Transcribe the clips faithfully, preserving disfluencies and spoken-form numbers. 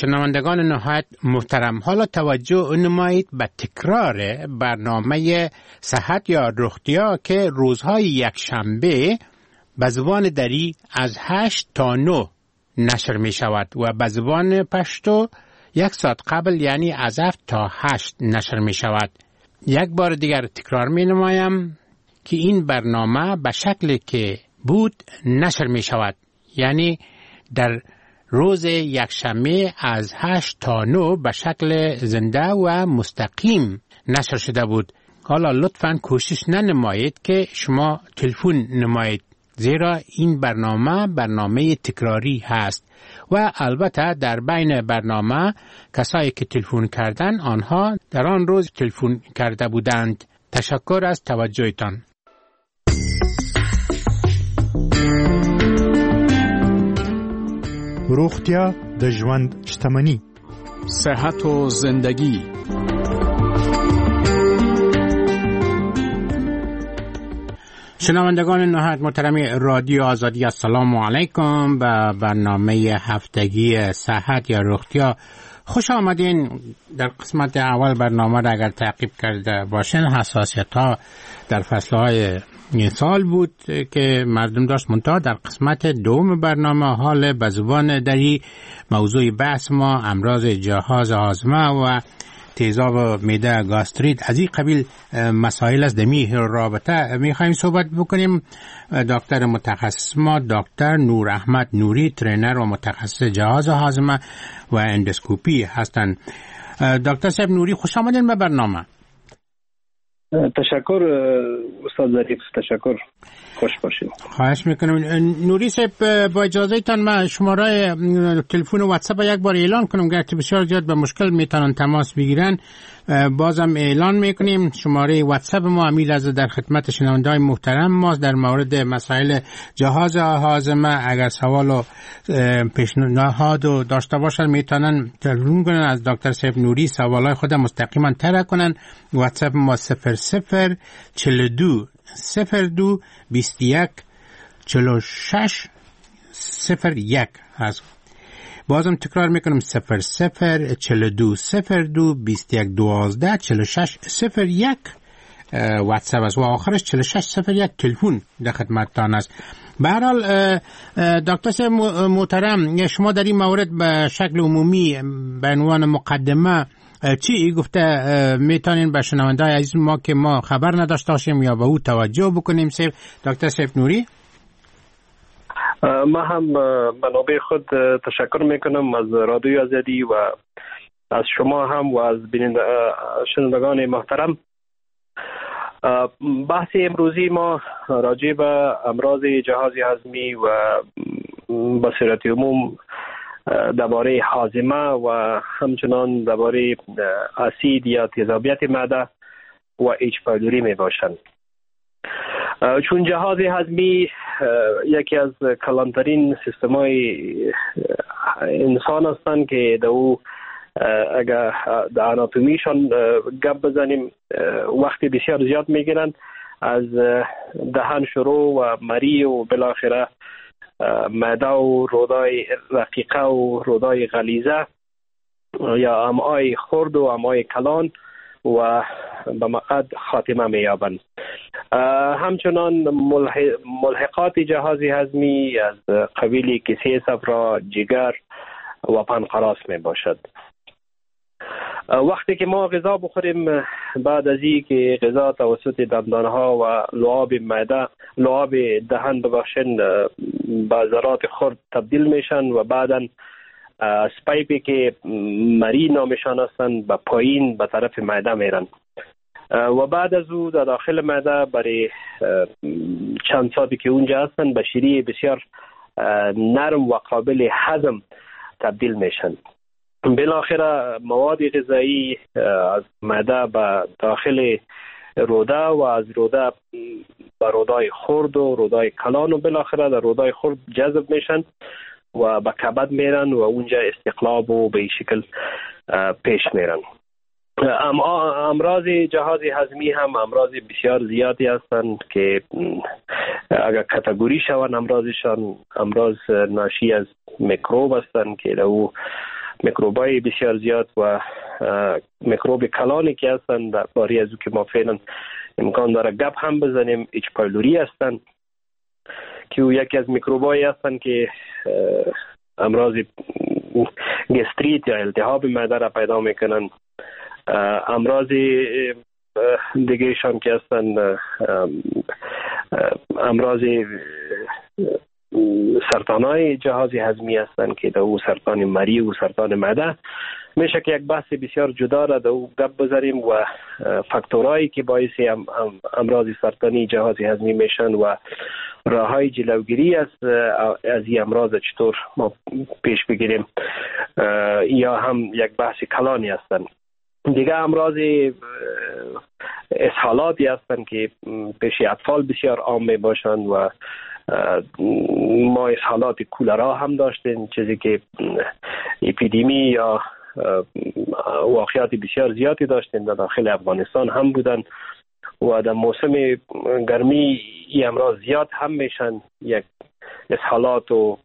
شنوندگان نهایت محترم، حالا توجه نمایید به تکرار برنامه صحت یا رختیا که روزهای یکشنبه به زبان دری از هشت تا نه نشر می شود و به زبان پشتو یک ساعت قبل یعنی از هفت تا هشت نشر می شود. یک بار دیگر تکرار می نمایم که این برنامه به شکلی که بود نشر می شود، یعنی در روز یکشنبه از هشت تا نه به شکل زنده و مستقیم نشر شده بود. حالا لطفاً کوشش ننمایید که شما تلفن نمایید، زیرا این برنامه برنامه تکراری هست و البته در بین برنامه کسایی که تلفن کردن آنها در آن روز تلفن کرده بودند. تشکر از توجهتان. روغتیا د ژوند شتمنی، صحت و زندگی. شنوندگان نهایت محترم رادیو آزادی، السلام علیکم. به برنامه هفتگی صحت یا رختیا خوش آمدین. در قسمت اول برنامه را اگر تعقیب کرده باشین، حساسیت ها در فصلهای سال بود که مردم داشت منتها در قسمت دوم برنامه حال به زبان دری موضوع بحث ما امراض جهاز هاضمه و تیزاب معده، گاستریت، از این قبیل مسائل از دمی رابطه میخوایم صحبت بکنیم. دکتر متخصص ما دکتر نور احمد نوری، ترینر و متخصص جهاز هاضمه و اندوسکوپی هستند. دکتر صاحب نوری، خوش آمدین به برنامه. تشکر استاد ظریف، تشکر، خوش باشید. خواهش میکنم. نوری صاحب، با اجازه تان من شماره تلفن و واتساپ یک بار اعلان کنم، گرچه بسیار زیاد به مشکل میتونن تماس بگیرن، بازم اعلان میکنیم. شماره واتساپ ما امیل از در خدمت شنونده‌های محترم ماست در مورد مسائل جهاز هاضمه. اگر سوال و پیشنهاد و داشته باشن میتونن تلفن کنن از دکتر صاحب نوری، سوالای خود مستقیما طرح کنن. واتساپ ما صفر صفر چهل و دو صفر دو بیست و یک چهل و شش صفر یک هست. بازم تکرار میکنم صفر صفر چهل و دو صفر دو بیست و یک دوازده چهل و شش صفر یک واتساپ است و آخرش چهل و شش صفر یک تلفن در خدمتتان است. به هر حال دکتر صاحب محترم، شما در این مورد به شکل عمومی به عنوان مقدمه چی گفته میتونین به شنونده‌های عزیز ما که ما خبر نداشته باشیم یا به او توجه بکنیم؟ صاحب دکتر صاحب نوری. ما هم به نوبه خود تشکر میکنم از رادیو آزادی و از شما هم و از شنوندگان محترم. بحث امروزی ما راجع به امراض جهاز هضمی و به صورت عموم درباره هاضمه و همچنان درباره اسید یا تیزابیت معده و ایچ پایلوری می باشند. چون جهاز هضمی یکی از کلانترین سیستم‌های انسان هستند که در او اگر در آناتومیشان گپ بزنیم وقتی بسیار زیاد میگیرند، از دهن شروع و مری و بالاخره معده و رودای رقیقه و رودای غلیظه یا امعای خرد و امعای کلان و به مقعد خاتمه می‌یابند. همچنان ملحقات جهاز هضمی از قبیل کیسه صفرا، جگر و پنقراس می باشد. وقتی که ما غذا بخوریم، بعد از این که غذا توسط دندانها و لعاب معده، لعاب دهن ببخشن به ذرات خرد تبدیل میشن و بعدا از پایپی که مری نامشان هستند به پایین به طرف معده میرن و بعد از او در داخل معده برای چند ساعتی که اونجا هستند به شیره بسیار نرم و قابل هضم تبدیل میشن. بالاخره مواد غذایی از معده به داخل روده و از روده به رودای خرد و رودای کلان و بالاخره در رودای خرد جذب میشن و به کبد میرن و اونجا استقلاب و به این شکل پیش میرن. امراض جهاز هضمی هم امراض بسیار زیادی هستند که اگر کاتگوری شوند امراضشان امراض ناشی از میکروب هستند که او میکروبای بسیار زیاد و میکروب کلانی که هستند در باری از او که ما فعلا امکان داره گپ هم بزنیم اچ پایلوری هستند که او یکی از میکروبایی هستند که امراض گستریت یا التهاب معده را پیدا میکنن. امراض دیگه شان که هستند امراض سرطانای جهاز هضمی هستند که دو سرطان مری و سرطان معده. میشه که یک بحث بسیار جدا را دو گپ بذاریم و فاکتورایی که باعث ام امراض سرطانی جهاز هضمی میشن و راههای جلوگیری از از این امراض چطور ما پیش بگیریم یا هم یک بحث کلانی هستند. دیگه امراض اسهالاتی هستند که پیش اطفال بسیار عام می باشند و ما اسهالات کولرا هم داشتیم، چیزی که اپیدمی یا واقعیات بسیار زیادی داشتیم در داخل افغانستان هم بودن و در موسم گرمی این امراض زیاد هم میشن، یک اسهالات و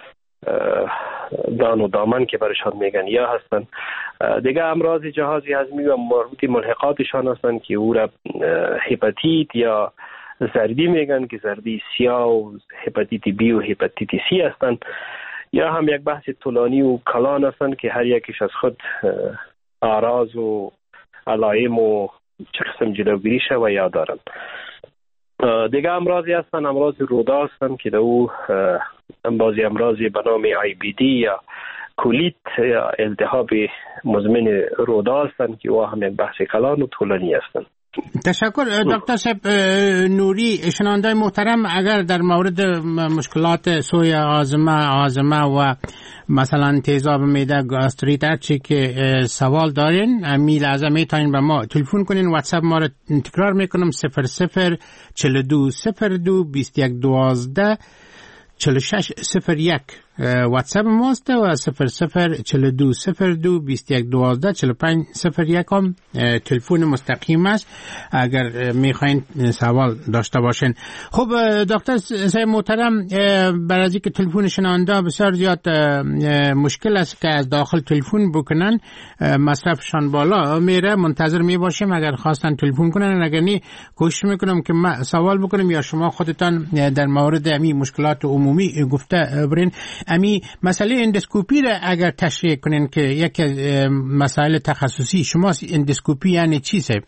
دان و دامن که برشان میگن یا هستن. دیگه امراض جهاز هضمی و مربوط ملحقاتشان هستن که او را هپاتیت یا زردی میگن که زردی سیاه و هپاتیت بی و هپاتیت سی هستن، یا هم یک بحث طولانی و کلان هستن که هر یکیش از خود اعراض و علائم و چه قسم جلوگیری شوه یا دارن. دیگه امراضی هستن امراض روده هستن که دو بعضی امراضی به نام آی بی دی یا کولیت یا التهاب مزمن روده هستن که او هم یک بحث کلان و طولانی هستن. تشکر دکتر صاحب نوری. شنوندای محترم، اگر در مورد مشکلات سوی آزمه آزمه و مثلا تیزاب معده گاستریت هرچی که سوال دارین امی لحظه میتونین به ما تلفن کنین. واتساپ ما رو تکرار میکنم صفر صفر چهل و دو صفر دو بیست و یک دوازده چهل و شش صفر یک واتساپ ماست و صفر صفر چهل و دو صفر دو بیست و یک دوازده چهل و پنج صفر یک هم تلفن مستقیم است اگر میخواین سوال داشته باشین. خب دکتر صاحب محترم، برای از اینکه تلفن شنونده بسیار زیاد مشکل است که از داخل تلفن بکنن، مصرفشان بالا میره، منتظر می باشیم اگر خواستن تلفن کنن، اگر نی کوشش میکنم که ما سوال بکنم یا شما خودتان در مورد امی مشکلات عمومی گفته برین. امی مسئله اندوسکوپی را اگر تشریح کنین که یک مسائل تخصصی شماست. اندوسکوپی یعنی چی صاحب؟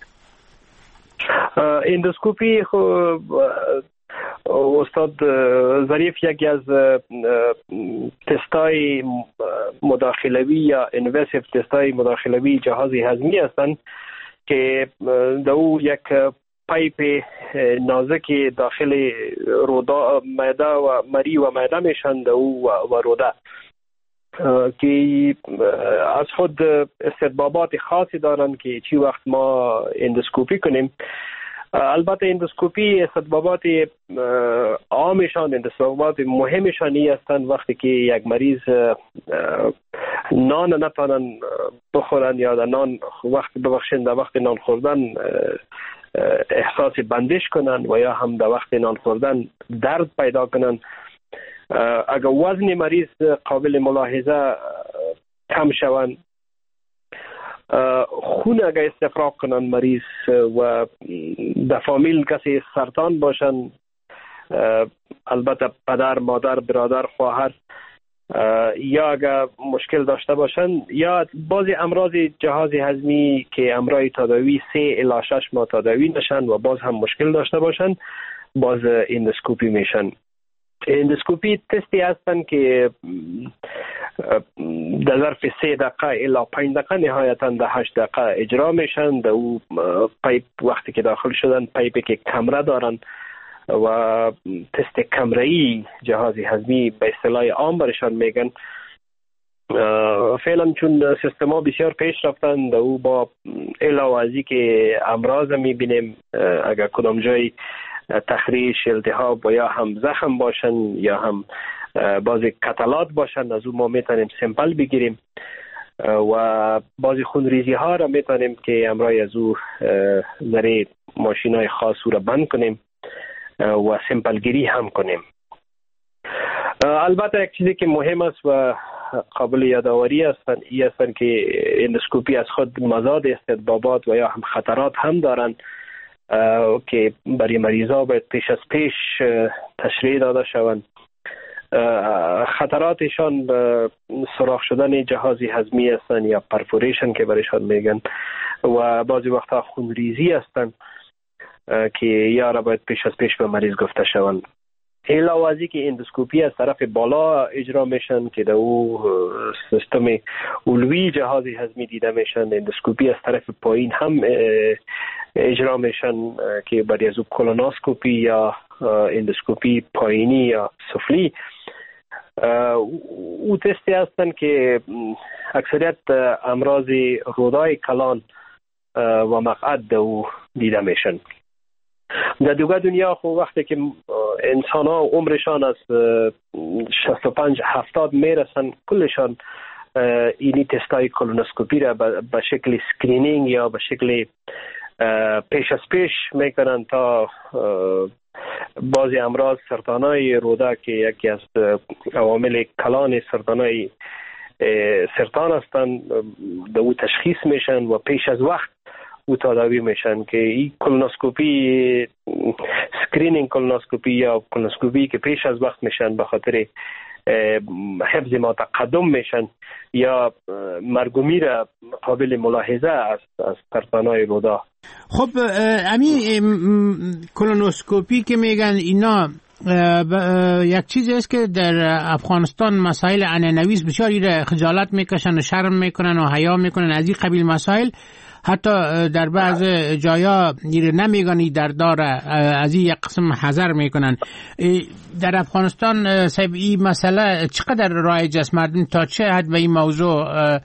اندوسکوپی خب استاد ظریف یکی از تستای مداخلوی یا انویسیو تستای مداخلوی جهاز هضمی هستند که دو یک پایپ نازک داخل روده معده و مری و معده میشن و و روده که از خود استطبابات خاصی دارن که چی وقت ما اندوسکوپی کنیم. البته اندوسکوپی استطبابات عامشان استطبابات مهمشانی هستند وقتی که یک مریض نان نتانن بخورن یا در نان وقت ببخشند در وقت نان خوردن احساس بندش کنن و یا هم در وقت نان خوردن درد پیدا کنن. اگر وزن مریض قابل ملاحظه کم شوند، خون اگر استفراغ کنن مریض و در فامیل کسی سرطان باشن، البته پدر، مادر، برادر، خواهر، یا اگر مشکل داشته باشن یا بعضی امراض جهاز هضمی که امراض تداوی سه الی شش ماه تداوی نشن و باز هم مشکل داشته باشن، باز اندوسکوپی میشن. اندوسکوپی تستی هستن که در ظرف سه دقیقه الی پنج دقیقه نهایتا در هشت دقیقه اجرا میشن. در او پایپ وقتی که داخل شدن، پایپی که کمره دارن و تست کمره‌ای جهاز هضمی به اصطلاح عام برشان میگن. فعلا چون سیستم ها بسیار پیش رفتن، او با علاوه از این که امراض میبینیم، اگر کدام جای تخریش، التهاب و یا هم زخم باشن یا هم بعضی کتلات باشن، از او ما میتونیم سمپل بگیریم و بعضی خونریزی ها را میتونیم که امراض از او ذره ماشین های خاص او را بند کنیم و سمپل گیری هم کنیم. البته یک چیزی که مهم است و قابل یادآوری هستند ای هستند که اندوسکوپی از خود مزاد استطبابات و یا هم خطرات هم دارند که برای مریضا باید پیش از پیش تشریح داده شوند. خطراتشان سوراخ شدن جهاز هضمی هستند یا پرفوریشن که برایشان میگن و بعضی وقتا خونریزی هستند که یا را باید پیش از پیش به مریض گفته شوند. علاوه از اینکه اندوسکوپی از طرف بالا اجرا میشن که در او سیستم علوی جهاز هضمی دیده میشن، اندوسکوپی از طرف پایین هم اجرا میشن که برای از او کولونوسکوپی یا اندوسکوپی پایینی یا سفلی. او تستی هستن که اکثریت امراض رودای کلان و مقعد در او دیده میشن. در دیگر دنیا خب وقتی که انسان ها عمرشان از شصت و پنج هفتاد میرسن کلشان اینی تستای کولونوسکوپی را به شکل سکرینینگ یا به شکل پیش از پیش میکنن تا بعضی امراض سرطانای روده که یکی از عوامل کلان سرطانای سرطان هستند در او تشخیص میشن و پیش از وقت او تداوی میشن که این کولونوسکوپی سکرینینگ کولونوسکوپی یا کولونوسکوپی که پیش از وقت میشن به خاطر حفظ ما تقدم میشن یا مرگ و میر قابل ملاحظه است از سرطانای روده. خب امی کولونوسکوپی که میگن اینا یک چیزی است که در افغانستان مسائل عنعنوی بسیاری را خجالت میکشن و شرم میکنن و حیا میکنن از این قبیل مسائل. حتی در بعض جایا نیره نمیگنی در داره از این یک قسم حذر میکنن. در افغانستان صاحب این مسئله چقدر رایج است؟ مردم تا چه حد به این موضوع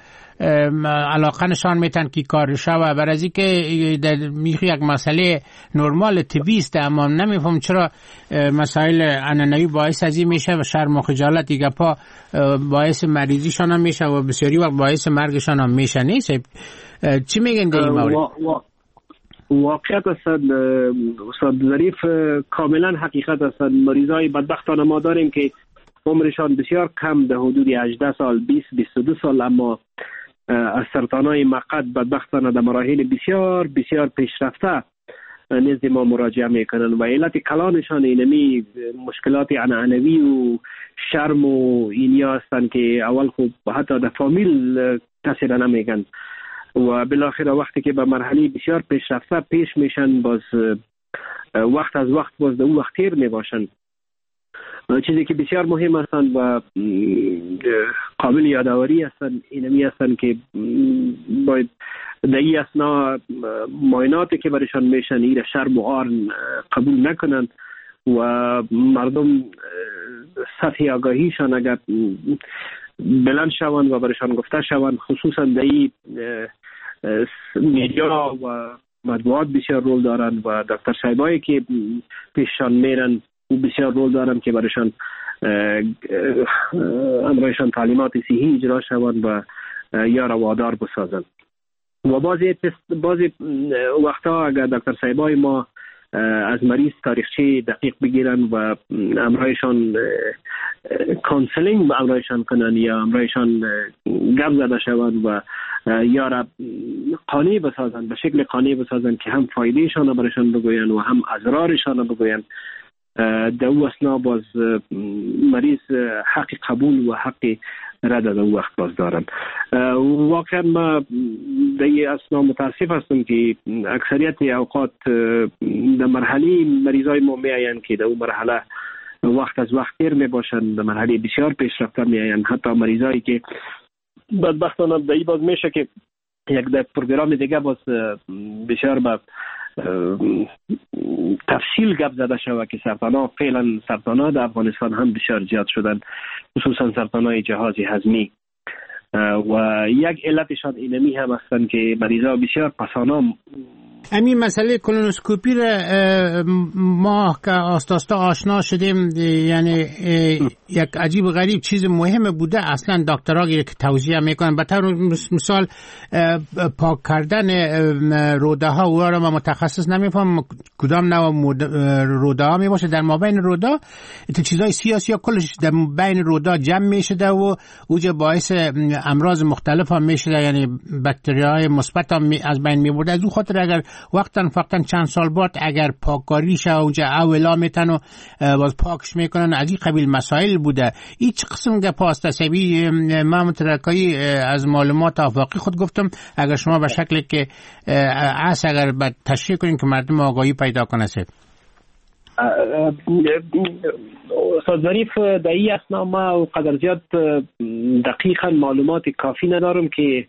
علاقه نشان میتن که کار شوه؟ برای از این که میخوی یک مسئله نرمال طبیعی است اما نمیفهم چرا مسائل عنعنوی باعث از این میشه و شرم و خجالت دیگه پا باعث مریضیشان هم میشه و بسیاری وقت باعث مرگشان هم میشه. نیست چی میگن در این مورد؟ واقعیت است استاد ظریف، کاملا حقیقت است. مریضای بدبختانه ما داریم که عمرشان بسیار کم در حدود هجده سال بیست بیست و دو سال اما از سرطانای مقعد بدبختانه در مراحل بسیار بسیار پیشرفته نزد ما مراجعه میکنن و علت کلانشان اینمی مشکلات عنعنوی و شرم و اینیا هستند که اول خوب حتی در فامیل کسی را نمیگن و بالاخره وقتی که به مرحله بسیار پیشرفته پیش میشن باز وقت از وقت باز در اون وقت تیر میباشن. چیزی که بسیار مهم هستند و قابل یادآوری هستند اینمی هستند که باید در این اثنا معایناتی که برایشان میشن این شرم و عار قبول نکنند و مردم سطح آگاهیشان اگر بلند شوند و برایشان گفته شوند، خصوصا در این میدیا و مطبوعات بسیار رول دارند و دکتر صاحبایی که پیششان میرن او بسیار رول دارند که برایشان امرایشان تعلیمات صحیح اجرا شوند و یا روادار بسازند. و بعضی بعضی وقتا اگر دکتر صاحبای ما از مریض تاریخچه دقیق بگیرن و امرایشان کانسلینگ با امرایشان کنن یا امرایشان گپ زده شوند و یا را قانع بسازن، به شکل قانع بسازن که هم فایدهشان برایشان بگوین و هم اضرارشان بگوین، در او اثنا باز مریض حق قبول و حق رد در او وقت باز دارن. واقعا ما در این اثنا متاسف هستم که اکثریت اوقات در مرحله مریضای ما می آیند که در او مرحله وقت از وقت تیر می باشند، در مرحله بسیار پیشرفته می آیند. حتی مریضایی که بدبختانه در این باز میشه که یک در پروگرام دیگه باز بسیار با تفصیل گپ زده شود که سرطان‌ها فعلا سرطان‌ها در افغانستان هم بسیار زیاد شدن، خصوصا سرطان‌های جهاز هضمی و یک علتشان اینمی هم هستند که مریضا بسیار پسانا همین مسئله کولونوسکوپی را ما که آستاستا آشنا شدیم، یعنی یک عجیب غریب چیز مهم بوده. اصلا دکترها که توضیح میکنن، به طور مثال پاک کردن روده ها، او را ما متخصص نمیفهم کدام نوع روده ها می باشه. در مابین روده این چیزای سیاسی ها کلش در بین روده جمع میشده و اوجه باعث امراض مختلف هم میشده، یعنی باکتریای مثبت هم از بین میبرده. از اون خاطر اگر وقتا فقطا چند سال بعد اگر پاککاری شه اونجا اولا میتن و باز پاکش میکنن، از این قبیل مسائل بوده. این چه قسم گپ است؟ سبی ما مترکایی از معلومات آفاقی خود گفتم، اگر شما به شکلی که اس اگر به تشریح کنین که مردم آگاهی پیدا کنه. سب استاد ظریف، در این اثنا ما قدر زیاد دقیقا معلومات کافی ندارم که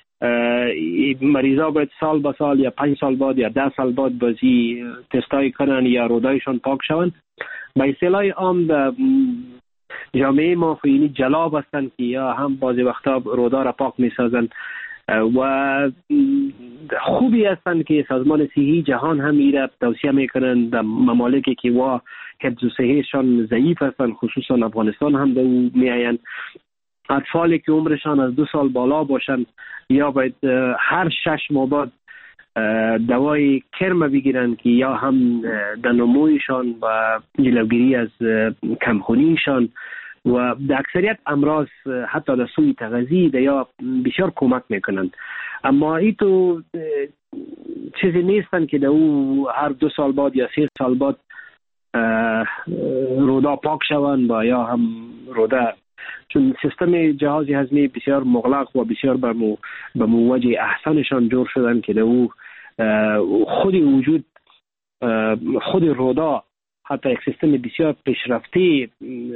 مریضا باید سال با سال یا پنج سال بعد یا ده سال بعد بازی تستای کنن یا رودایشان پاک شون. به اصطلاح عام در جامعه ما خیلی جلاب هستند که یا هم بعضی وقتا رودا را پاک می سازند و خوبی هستند که سازمان صحی جهان هم ایره توصیه میکنند در ممالکی که وا حفظ و صحیشان ضعیف هستند، خصوصا افغانستان هم در او میآیند. اطفالی که عمرشان از دو سال بالا باشند یا باید هر شش ماه بعد دوای کرم بگیرن که یا هم در نمویشان و جلوگیری از کمخونیشان و در اکثریت امراض حتی در سوی تغذیه یا بسیار کمک میکنند. اما این تو چیزی نیستن که در او هر دو سال بعد یا سه سال بعد رودا پاک شوند و یا هم رودا، چون سیستم جهاز هضمی بسیار مغلق و بسیار به موجه احسنشان جور شدن که در او خود وجود خود رودا حتی یک سیستم بسیار پیشرفته،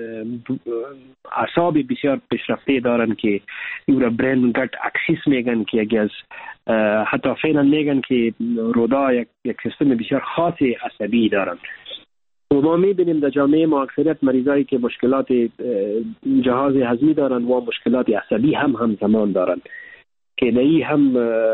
اعصاب بسیار پیشرفته دارن که او را برین گت اکسیس میگن که یکی از حتی فعلا میگن که رودا یک, یک سیستم بسیار خاص عصبی دارن. و ما میبینیم در جامعه ما اکثریت مریضایی که مشکلات جهاز هضمی دارن و مشکلات عصبی هم همزمان دارن که دایی هم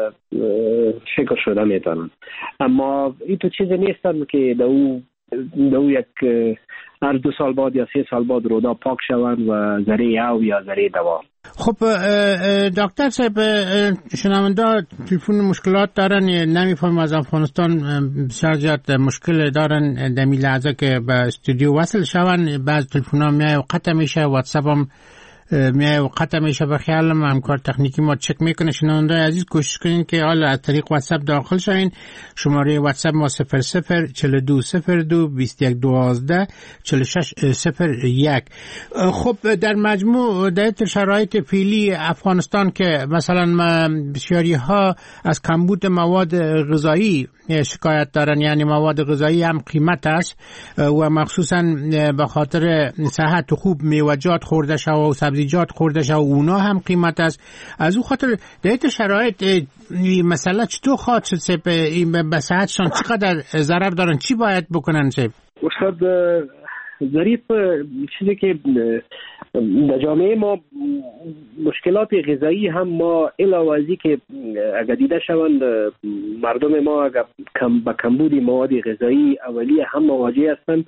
فکر شده میتونن. اما این تو چیز نیستن که دو دو یک هر دو سال بعد یا سه سال بعد رودا پاک شوند و ذره او یا ذره دوا. خب دکتر صاحب، شنونده تلفن مشکلات دارن، نمیفهم از افغانستان بسیار زیاد مشکل دارن در این لحظه که به استودیو وصل شوند. بعض تلفن ها میای و قطع میشه، واتساپ هم میای و قطع میشه. به خیالم همکار تکنیکی ما چک میکنه. شنونده عزیز کوشش کنین که حالا از طریق واتساپ داخل شوین. شماره واتساپ ما صفر صفر چهل و دو صفر دو بیست و یک دوازده چهل و شش صفر یک. خب در مجموع در شرایط فعلی افغانستان که مثلا بسیاری ها از کمبود مواد غذایی شکایت دارن، یعنی مواد غذایی هم قیمت است و مخصوصا به خاطر صحت خوب میوه‌جات خورده شو و سبزیجات خورده شو اونا هم قیمت است. از اون خاطر در این شرایط مسئله چطور خواهد شد سب به صحتشان چقدر ضرر دارن؟ چی باید بکنن سب؟ استاد ظریف، چیزی که در جامعه ما مشکلات غذایی هم ما علاوه از که اگر دیده شوند مردم ما اگر کم با کمبود مواد غذایی اولیه هم مواجه هستند،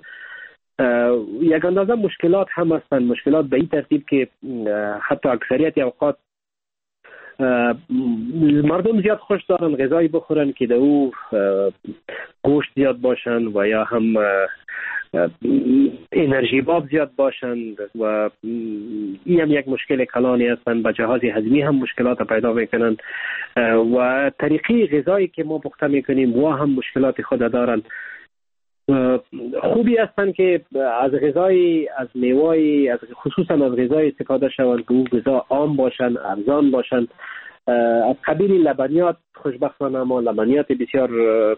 یک اندازه مشکلات هم هستند. مشکلات به این ترتیب که حتی اکثریت اوقات مردم زیاد خوش دارن غذایی بخورن که در او گوشت زیاد باشن و یا هم انرژی باب زیاد باشند و این هم یک مشکل کلانی هستند. به جهاز هضمی هم مشکلات پیدا میکنند و طریقی غذایی که ما پخته میکنیم و هم مشکلات خود دارند. خوبی هستند که از غذای از میوه از خصوصا از غذای استفاده شوند که او غذا عام باشن، ارزان باشن. از قبیل لبنیات خوشبختانه ما لبنیات بسیار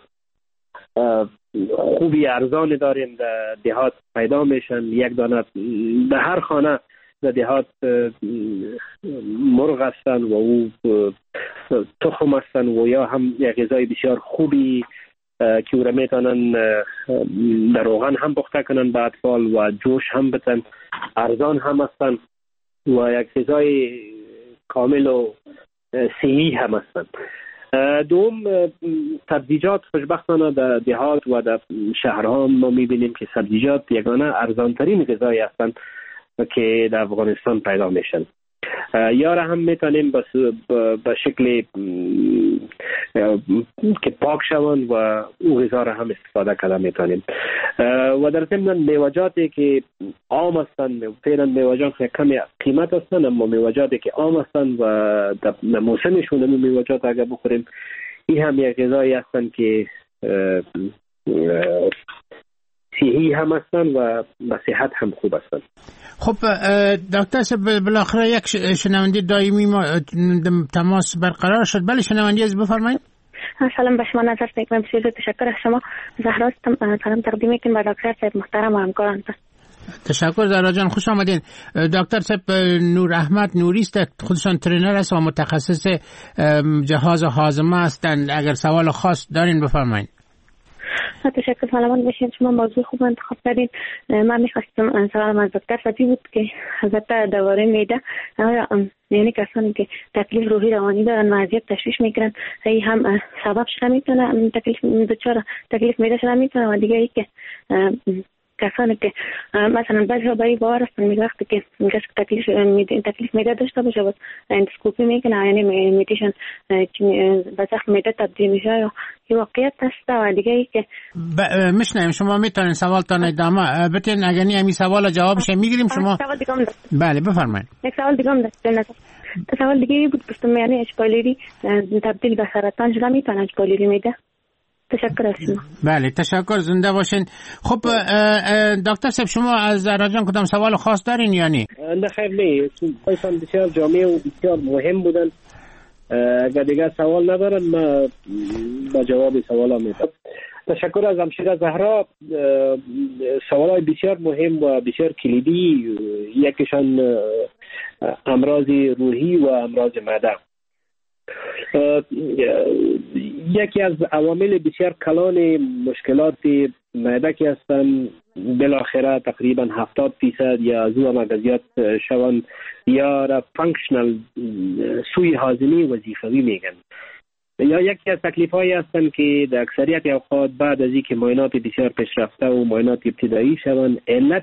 خوبی ارزان داریم در دهات پیدا میشن. یک دانه در هر خانه در دهات مرغ هستن و او تخم هستن و یا هم یک غذای بسیار خوبی که او را میتونن در روغن هم پخته کنن به اطفال و جوش هم بتن، ارزان هم هستن و یک غذای کامل و صحی هم هستن. دوم سبزیجات خوشبختانه در دهات و در شهرها ما میبینیم که سبزیجات یگانه ارزانترین غذایی هستند که در افغانستان پیدا میشن. یا را هم میتونیم به شکل که پاک شوند و او غذا را هم استفاده کرده میتونیم. و در ضمن میوه‌جاتی که عام هستند، فعلا میوه‌جات کم قیمت هستند اما میوه‌جاتی که عام هستند و در موسمشون این میوه‌جات اگر بخوریم این هم یک غذایی هستند که صحی هم هستن و به صحت هم خوب هستن. خب دکتر صاحب بالاخره یک شنونده دائمی ما تماس برقرار شد. بله شنونده از بفرمایید. سلام به شما نظر میکنم. بسیار تشکر از شما. زهرا سلام تقدیم میکنم به دکتر صاحب محترم و همکاران. تشکر زهرا جان، خوش آمدین. دکتر صاحب نور احمد نوری است، خودشان ترینر است و متخصص جهاز هاضمه هستند. اگر سوال خاص دارین بفرمایید. تشکر. سلامت باشین. شما موضوع خوب انتخاب کردین. من میخواستم سوالم از دکتر فتی بود که حضرت درباره معده، یعنی کسانی که تکلیف روحی روانی دارن و اذیت تشویش میکنن این هم سبب شده میتونه تکلیف دچار تکلیف معده شده میتونه و دیگه ای که کسانی که مثلا بعضی برای باور هستن میگه وقتی که کسی تکلیف تکلیف معده داشته باشه و اندوسکوپی میکنه یعنی میتیشن به زخم معده تبدیل میشه یا این واقعیت هست و دیگه ای که میشنیم. شما میتونین سوالتان ادامه بدین. اگر نی همین سوال جوابش میگیریم شما. سوال دیگه هم داشت. بله بفرمایید. یک سوال دیگه هم داشت. سوال دیگه بود گفتم یعنی اشپایلری تبدیل به سرطان شده میتونه اشپایلری معده. تشکر از شما. بله تشکر، زنده باشین. خب دکتر صاحب شما از زهرا جان کدام سوال خاص دارین یا نه؟ نه خیر نه، خواستم بسیار جامع و بسیار مهم بودن. اگر دیگه سوال ندارن ما با جواب سوالا میدم. تشکر از همشیره زهرا. سوالای بسیار مهم و بسیار کلیدی، یکیشان امراض روحی و امراض معده. یکی از عوامل بسیار کلان مشکلات معده که هستن بالاخره تقریبا هفتاد درصد یا از او هم زیاد شوند یا را فانکشنال سوی هاضمه وظیفوی میگن. یا یکی از تکلیف هایی هستن که در اکثریت اوقات بعد از اینکه معاینات بسیار پیشرفته و معاینات ابتدایی شوند علت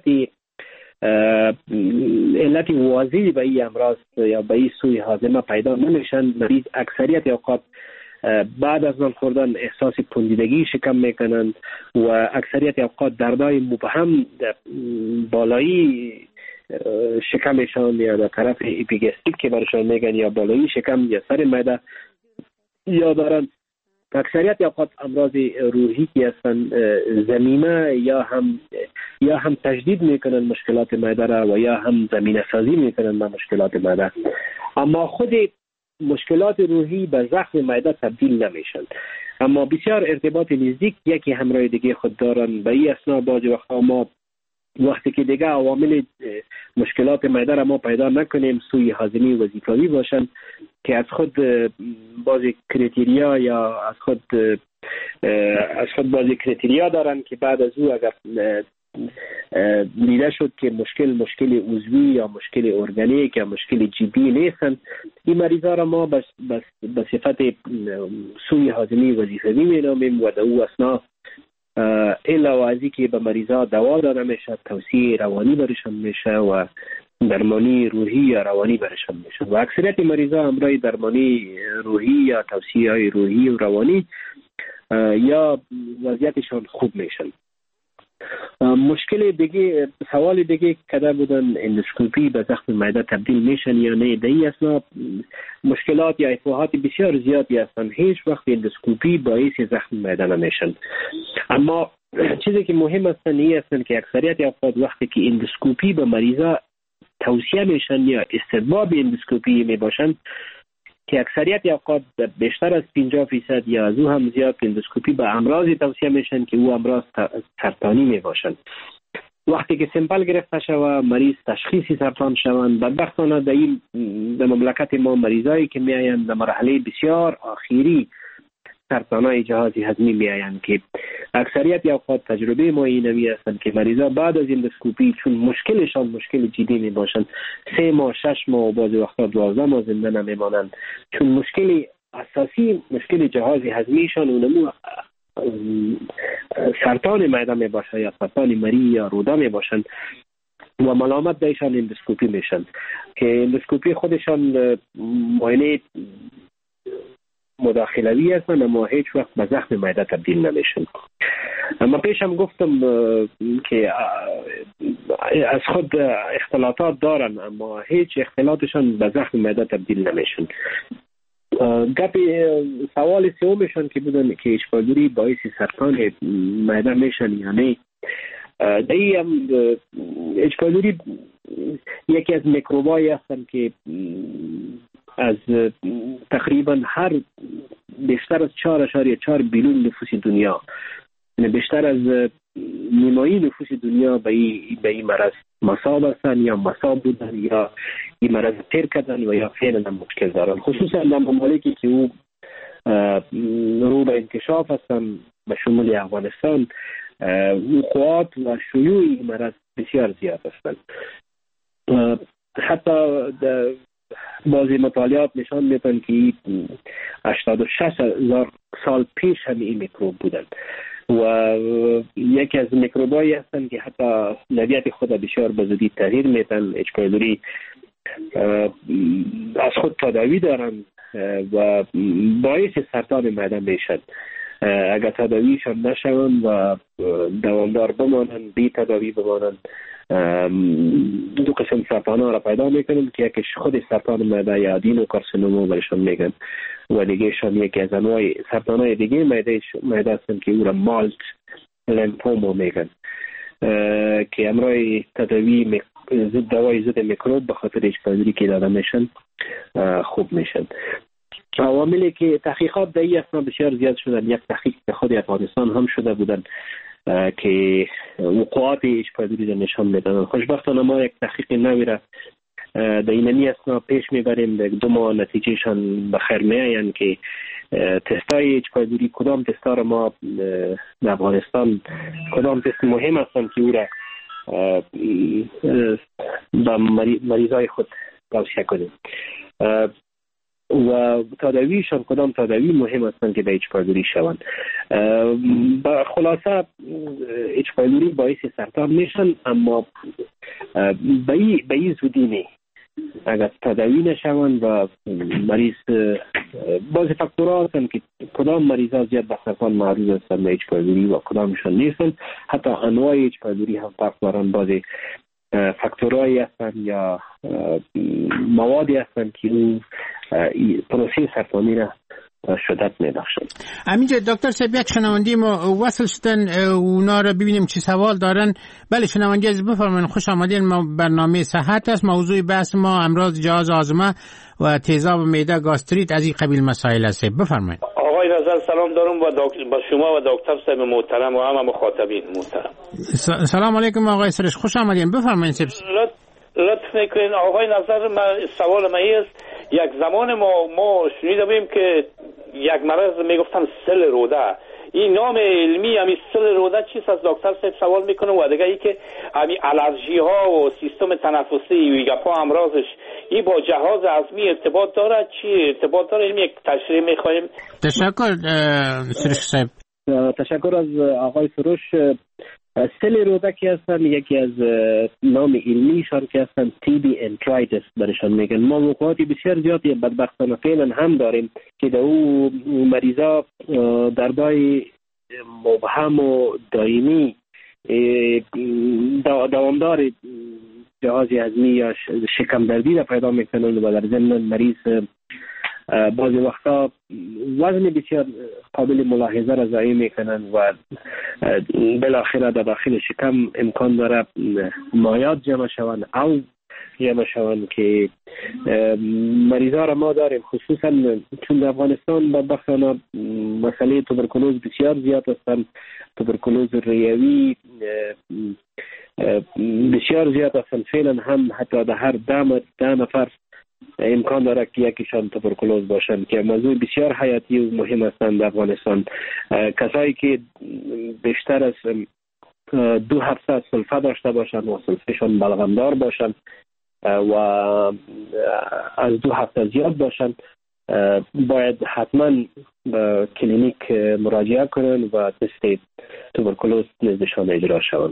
علت واضحی به این امراض یا به این سوی هاضمه پیدا نمیشن. مریض اکثریت اوقات بعد از نان خوردن احساس پوندیدگی شکم میکنند و اکثریت اوقات دردای مبهم بالایی شکمشان یا در طرف اپیگاستریک که برشان میگن یا بالایی شکم یا سر معده یا دارن. اکثریت اوقات امراض روحی که هستن زمینه یا هم یا هم تجدید میکنن مشکلات معده را و یا هم زمینه سازی میکنن به مشکلات معده، اما خود مشکلات روحی به زخم معده تبدیل نمیشن، اما بسیار ارتباط نزدیک یکی همراه دیگه خود دارن. به این اسنا بعضی وقتا ما وقتی که دیگه عوامل مشکلات معده را ما پیدا نکنیم سوی هاضمه وظیفوی باشن که از خود بعضی کریتریا یا از خود از خود بعضی کریتریا دارن که بعد از او اگر دیده شد که مشکل مشکل عضوی یا مشکل ارگانیک یا مشکل جیبی نیستن، این مریضا را ما بس بس به صفت سوی هاضمه وظیفوی مینامیم و در او اسنا علاوه از اینکه به مریضا دوا داده میشه توصیه روانی برشان میشه و درمانی روحی یا روانی برشان میشه و اکثریت مریضا همراه درمانی روحی یا توصیه های روحی و روانی یا وضعیتشان خوب میشن. مشکل دیگه سوال دیگه کده بودن اندوسکوپی به زخم معده تبدیل میشن یا نه. در این اثنا مشکلات یا افواهات بسیار زیادی هستن، هیچ وقت اندوسکوپی باعث زخم معده نمیشن. اما چیزی که مهم هستن این هستن که اکثریت اوقات وقتی که اندوسکوپی به مریضا توصیه میشن یا استحباب اندوسکوپی میباشن که اکثریت اوقات بیشتر از پنجاه فیصد یا از او هم زیاد اندوسکوپی به امراضی توصیه میشن که او امراض سرطانی میباشن. وقتی که سمپل گرفته شود مریض تشخیصی سرطان شوند، بدبختانه در این در مملکت ما مریضایی که میآیند در مرحله بسیار آخری سرطانای جهاز هضمی میآیند که اکثریت اوقات تجربه ما اینمی هستند که مریضا بعد از اندوسکوپی چون مشکلشان مشکل جدی میباشند سه ماه شش ماه و بعضی وقتا دوازده ماه زنده نمیمانند، چون مشکل اساسی مشکل جهاز هضمیشان اونمو سرطان معده می باشه یا سرطان مری یا روده می باشن و ملامت دایشان اندوسکوپی میشن که اندوسکوپی خودشان معاینه مداخلوی هستن اما هیچ وقت به زخم معده تبدیل نمیشن. اما پیشم گفتم که از خود اختلاطات دارن اما هیچ اختلاطشان به زخم معده تبدیل نمیشن. گپ سوال سومشان که بودن که اچ پایلوری باعث سرطان معده میشن یا نه، دایی هم اچ پایلوری یکی از میکروبایی هستن که از تقریبا هر بیشتر از چهار اشاریه چهار بیلیون نفوس دنیا، یعنی بیشتر از نیمایی نفوس دنیا به این مرض مصاب هستن یا مصاب بودن یا این مرض تیر کردن و یا فعلا مشکل دارن، خصوصا در ممالکی که او رو به انکشاف هستن به شمول افغانستان. وقوعات و شیوع این مرض بسیار زیاد هستند. حتی بعضی مطالعات نشان میدن که هشتاد و شش هزار سال پیش هم این میکروب بودن و یکی از میکروبایی هستن که حتی نوعیت خود بسیار به زودی تغییر میدن. اچ پایلوری از خود تداوی دارن و باعث سرطان معده میشن. اگر تداویشان نشون و دوامدار بمانن، بی تداوی بمانن، دو قسم سرطان ها را پیدا میکنن که یکیش خود سرطان معده یا آدینوکارسینوما برشان میگن و دیگهشان یکی از انواع سرطان های دیگه معده معده هستن که او را مالت لیمفوما میگن که امرای تداوی ضد دوای ضد میکروب به خاطر اچ پایلوری که داده میشن خوب میشن. عواملی که تحقیقات در این اثنا بسیار زیاد شدن، یک تحقیق به خود افغانستان هم شده بودن که وقوعات اچ پایلوری را نشان میدن. خوشبختانه ما یک تحقیق نوی را در این اثنا پیش میبریم، در دو ماه نتیجهشان به خیر میآیند که تستای اچ پایلوری کدام تستا را ما در افغانستان کدام تست مهم هستند که او را به مریضای خود توصیه کنیم و تداویشان کدام تداوی مهم هستند که به اچ پایلوری شوند. با خلاصه اچ پایلوری باعث سرطان میشن اما به این زودی نه. اگر تداوی نشوند و مریض بعضی فاکتورها هستند که کدام مریضا زیاد به سرطان معرض هستند به اچ پایلوری و کدامشان نیستند. حتی انواع اچ پایلوری هم فرق دارند. بعضی فاکتورهایی هستند یا موادی هستند که اون پروسه سرطانی را شدت می‌بخشند. همینجا دکتر صاحب یک شنونده ما وصل شدن، اونا را ببینیم چی سوال دارن. بله شنونده از بفرمایید. خوش آمدین. ما برنامه صحت است. موضوع بحث ما امراض جهاز هاضمه و تیزاب معده گاستریت از این قبیل مسائل است. بفرمایید. آقای نظر سلام دارم با, دک... با شما و دکتر صاحب محترم و همه مخاطبین محترم. س... سلام علیکم آقای سرش، خوش آمدین. بفرمایید. لط... لطف میکنین. آقای نظر من سوال من است، یک زمان ما ما شنیده بودیم که یک مرض میگفتن سل روده، این نام علمی همین سل روده چیست؟ از دکتر صاحب سوال میکنم. و دیگه ای که همین الرژی ها و سیستم تنفسی و گپا امراضش این با جهاز هضمی ارتباط داره؟ چی ارتباط داره؟ این یک تشریح میخوایم. تشکر سروش صاحب. تشکر از آقای سروش. سل روده که هستن یکی از نام علمیشان که هستن تی بی انترایتس برشان میگن. ما وقوعاتی بسیار زیادی بدبختانه فعلا هم داریم که در او مریضا دردای مبهم و دائمی دوامدار جهاز هضمی یا شکم دردی را پیدا میکنن و در ضمن مریض بعضی وقتا وزن بسیار قابل ملاحظه را ضایع میکنن و بالاخره در داخل شکم امکان داره مایات جمع شوند او جمع شوند که مریضا را ما داریم. خصوصا چون در افغانستان بدبختانه مسئله توبرکلوز بسیار زیاد هستند. توبرکلوز ریوی بسیار زیاد هستند. فعلا هم حتی در هر ده نفر امکان داره که یکیشان توبرکلوز باشند که موضوع بسیار حیاتی و مهم هستند در افغانستان. کسایی که بیشتر از دو هفته سلفه داشته باشند و سلفهشان بلغمدار باشند و از دو هفته زیاد باشند باید حتما به کلینیک مراجعه کنند و تست توبرکولوز نزدشان اجرا شوند.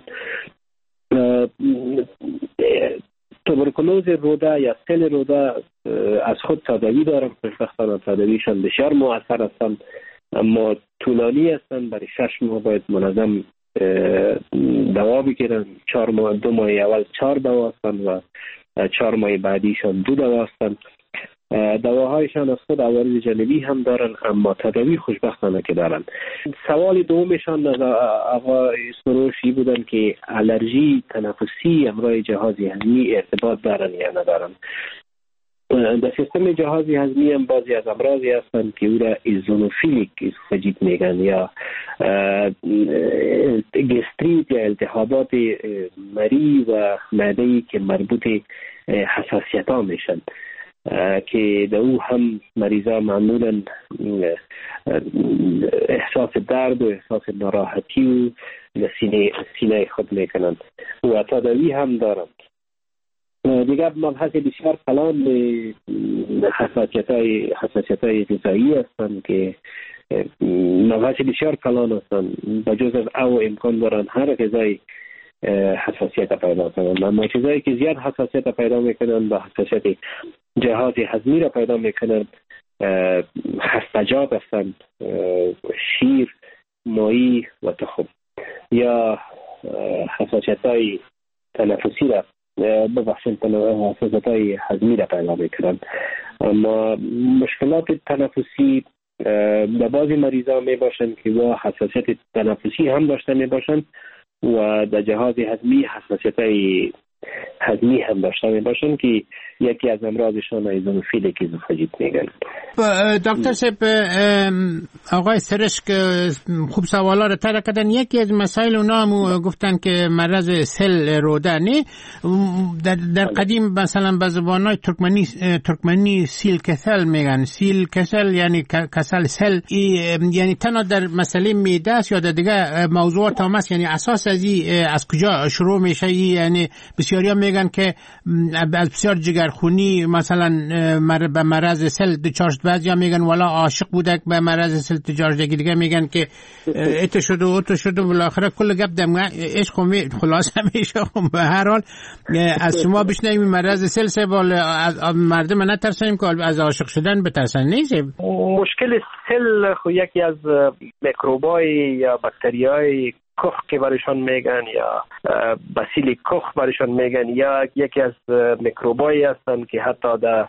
توبرکولوز روده یا سل روده از خود تداوی دارن، خوشبختانه تداویشان بسیار مؤثر هستند، اما طولانی هستند. برای شش ماه باید منظم دوا بگیرن. چهار ماه دو ماه اول چهار دوا هستند و چهار ماه بعدیشان دو دوا هستند. دواهایشان از خود عوارض جانبی هم دارن، اما تداوی خوشبختانه که دارن. سوال دومشان از آقای سروشی بودن که آلرژی تنفسی امرای جهازی هضمی ارتباط دارن یا ندارن. در سیستم جهازی هضمی هم بعضی از امراضی هستند که او را ایزونوفیلیک اسوفاژیت میگن یا گستریت یا التهابات مری و معده‌ای که مربوط حساسیت ها میشن که در او هم مریضا معمولا احساس درد و احساس ناراحتی و سینه سینه خود میکنند و تداوی هم دارند. دیگر مبحث بسیار کلان به حساسیت های حساسیت های غذایی هستند که مبحث بسیار کلان هستند. بجز از او امکان دارند هر غذای حساسیت پیدا کنند، اما چیزایی که زیاد حساسیت پیدا میکنند و حساسیت جهاز هضمی را پیدا میکنند خستجات هستند، شیر، ماهی و تخم، یا حساسیت های تنفسی را ببخشید حساسیت های هضمی را پیدا میکنند. اما مشکلات تنفسی در بعضی مریضا می باشند که با حساسیت تنفسی هم داشته می باشند و در جهاز هضمی حساسیت های هضمی هم داشته می باشند که یکی از امراضشان ایزونوفیلیک اسوفاژیت میگن. دکتر صاحب، آقای سرش که خوب سوالا رو طرح کردن. یکی از مسائل اونا هم گفتن که مرض سل روده نه در, در قدیم مثلا به زبانای ترکمنی ترکمنی سیل کسل میگن. سیل کسل یعنی کسل سل، یعنی تنها در مسئله معده است یا در دیگه موضوعات هم است؟ یعنی اساس از از کجا شروع میشه؟ یعنی بسیاریا میگن که از بسیار جگرخونی مثلا به مرض سل دچار شد، بعضیا میگن والا عاشق بوده به مرض سل دچار شد، دیگه میگن که ات شد و ات شد و بالاخره کل گپ دم عشق خلاص میشه. به هر حال از شما بشنویم مرض سل سوال از مردم نترسیم که از عاشق شدن بترسن. نیست مشکل سل خو یکی از میکروبای یا باکتریای کخ که برشان میگن یا باسیل کخ برشان میگن، یا یکی از میکروبایی هستند که حتی در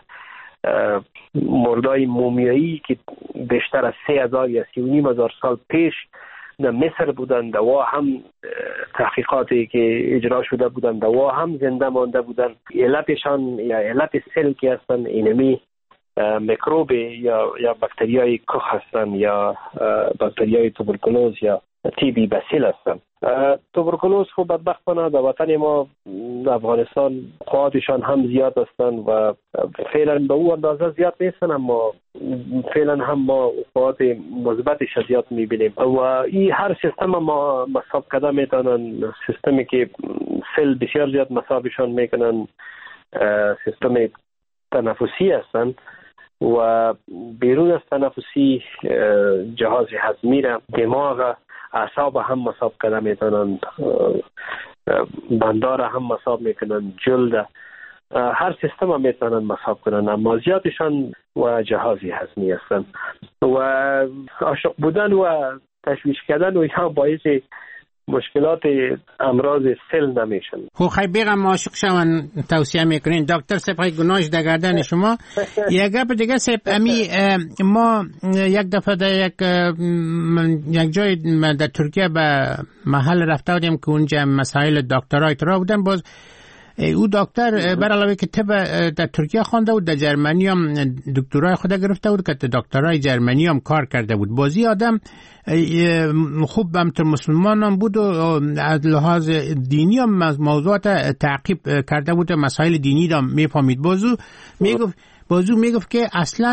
مردای مومیایی که بیشتر از سه هزار یا سی و نیم هزار سال پیش در مصر بودن، دوا هم تحقیقاتی که اجرا شده بودن دوا هم زنده مانده بودن. علتشان یا علت سل که هستن اینمی میکروب یا یا باکتریای کخ هستن یا باکتریای توبرکولوز یا تی بی باسیل هستن. توبرکولوز خب بدبختانه در وطن ما در افغانستان قوادشان هم زیاد هستن و فعلا به او اندازه زیاد نیستن، اما فعلا هم ما قواد مثبتش زیاد میبینیم و این هر سیستم ما مصاب کرده میتونن. سیستمی که سل بسیار زیاد مصابشان میکنن سیستم تنفسی هستن و بیرون از تنفسی جهاز هضمی را، دماغ، اعصاب هم مصاب کرده میتونن، بندار هم مصاب میکنن، جلد، هر سیستم هم میتونن مصاب کنن، اما زیادشان و جهازی هضمی هستن و عاشق بودن و تشویش کردن و اینها باعث مشکلات امراض سل نمیشن. خب خیلی بیغم عاشق شون توصیه میکنین دکتر صاحب، خیلی گناهش در گردن شما. یک گپ دیگه صاحب، امی ما یک دفعه در یک یک جای در ترکیه به محل رفته بودیم که اونجا مسائل دکترای ترا بودن. باز او دکتر بر علاوه که طب در ترکیه خوانده بود، در جرمنی هم دکترای خود گرفته بود که دکترای جرمنی هم کار کرده بود. بازی آدم خوب همتر مسلمان هم بود و از لحاظ دینی هم موضوعات تعقیب کرده بود، مسائل دینی هم میفهمید. بازو میگفت بازو میگفت که اصلا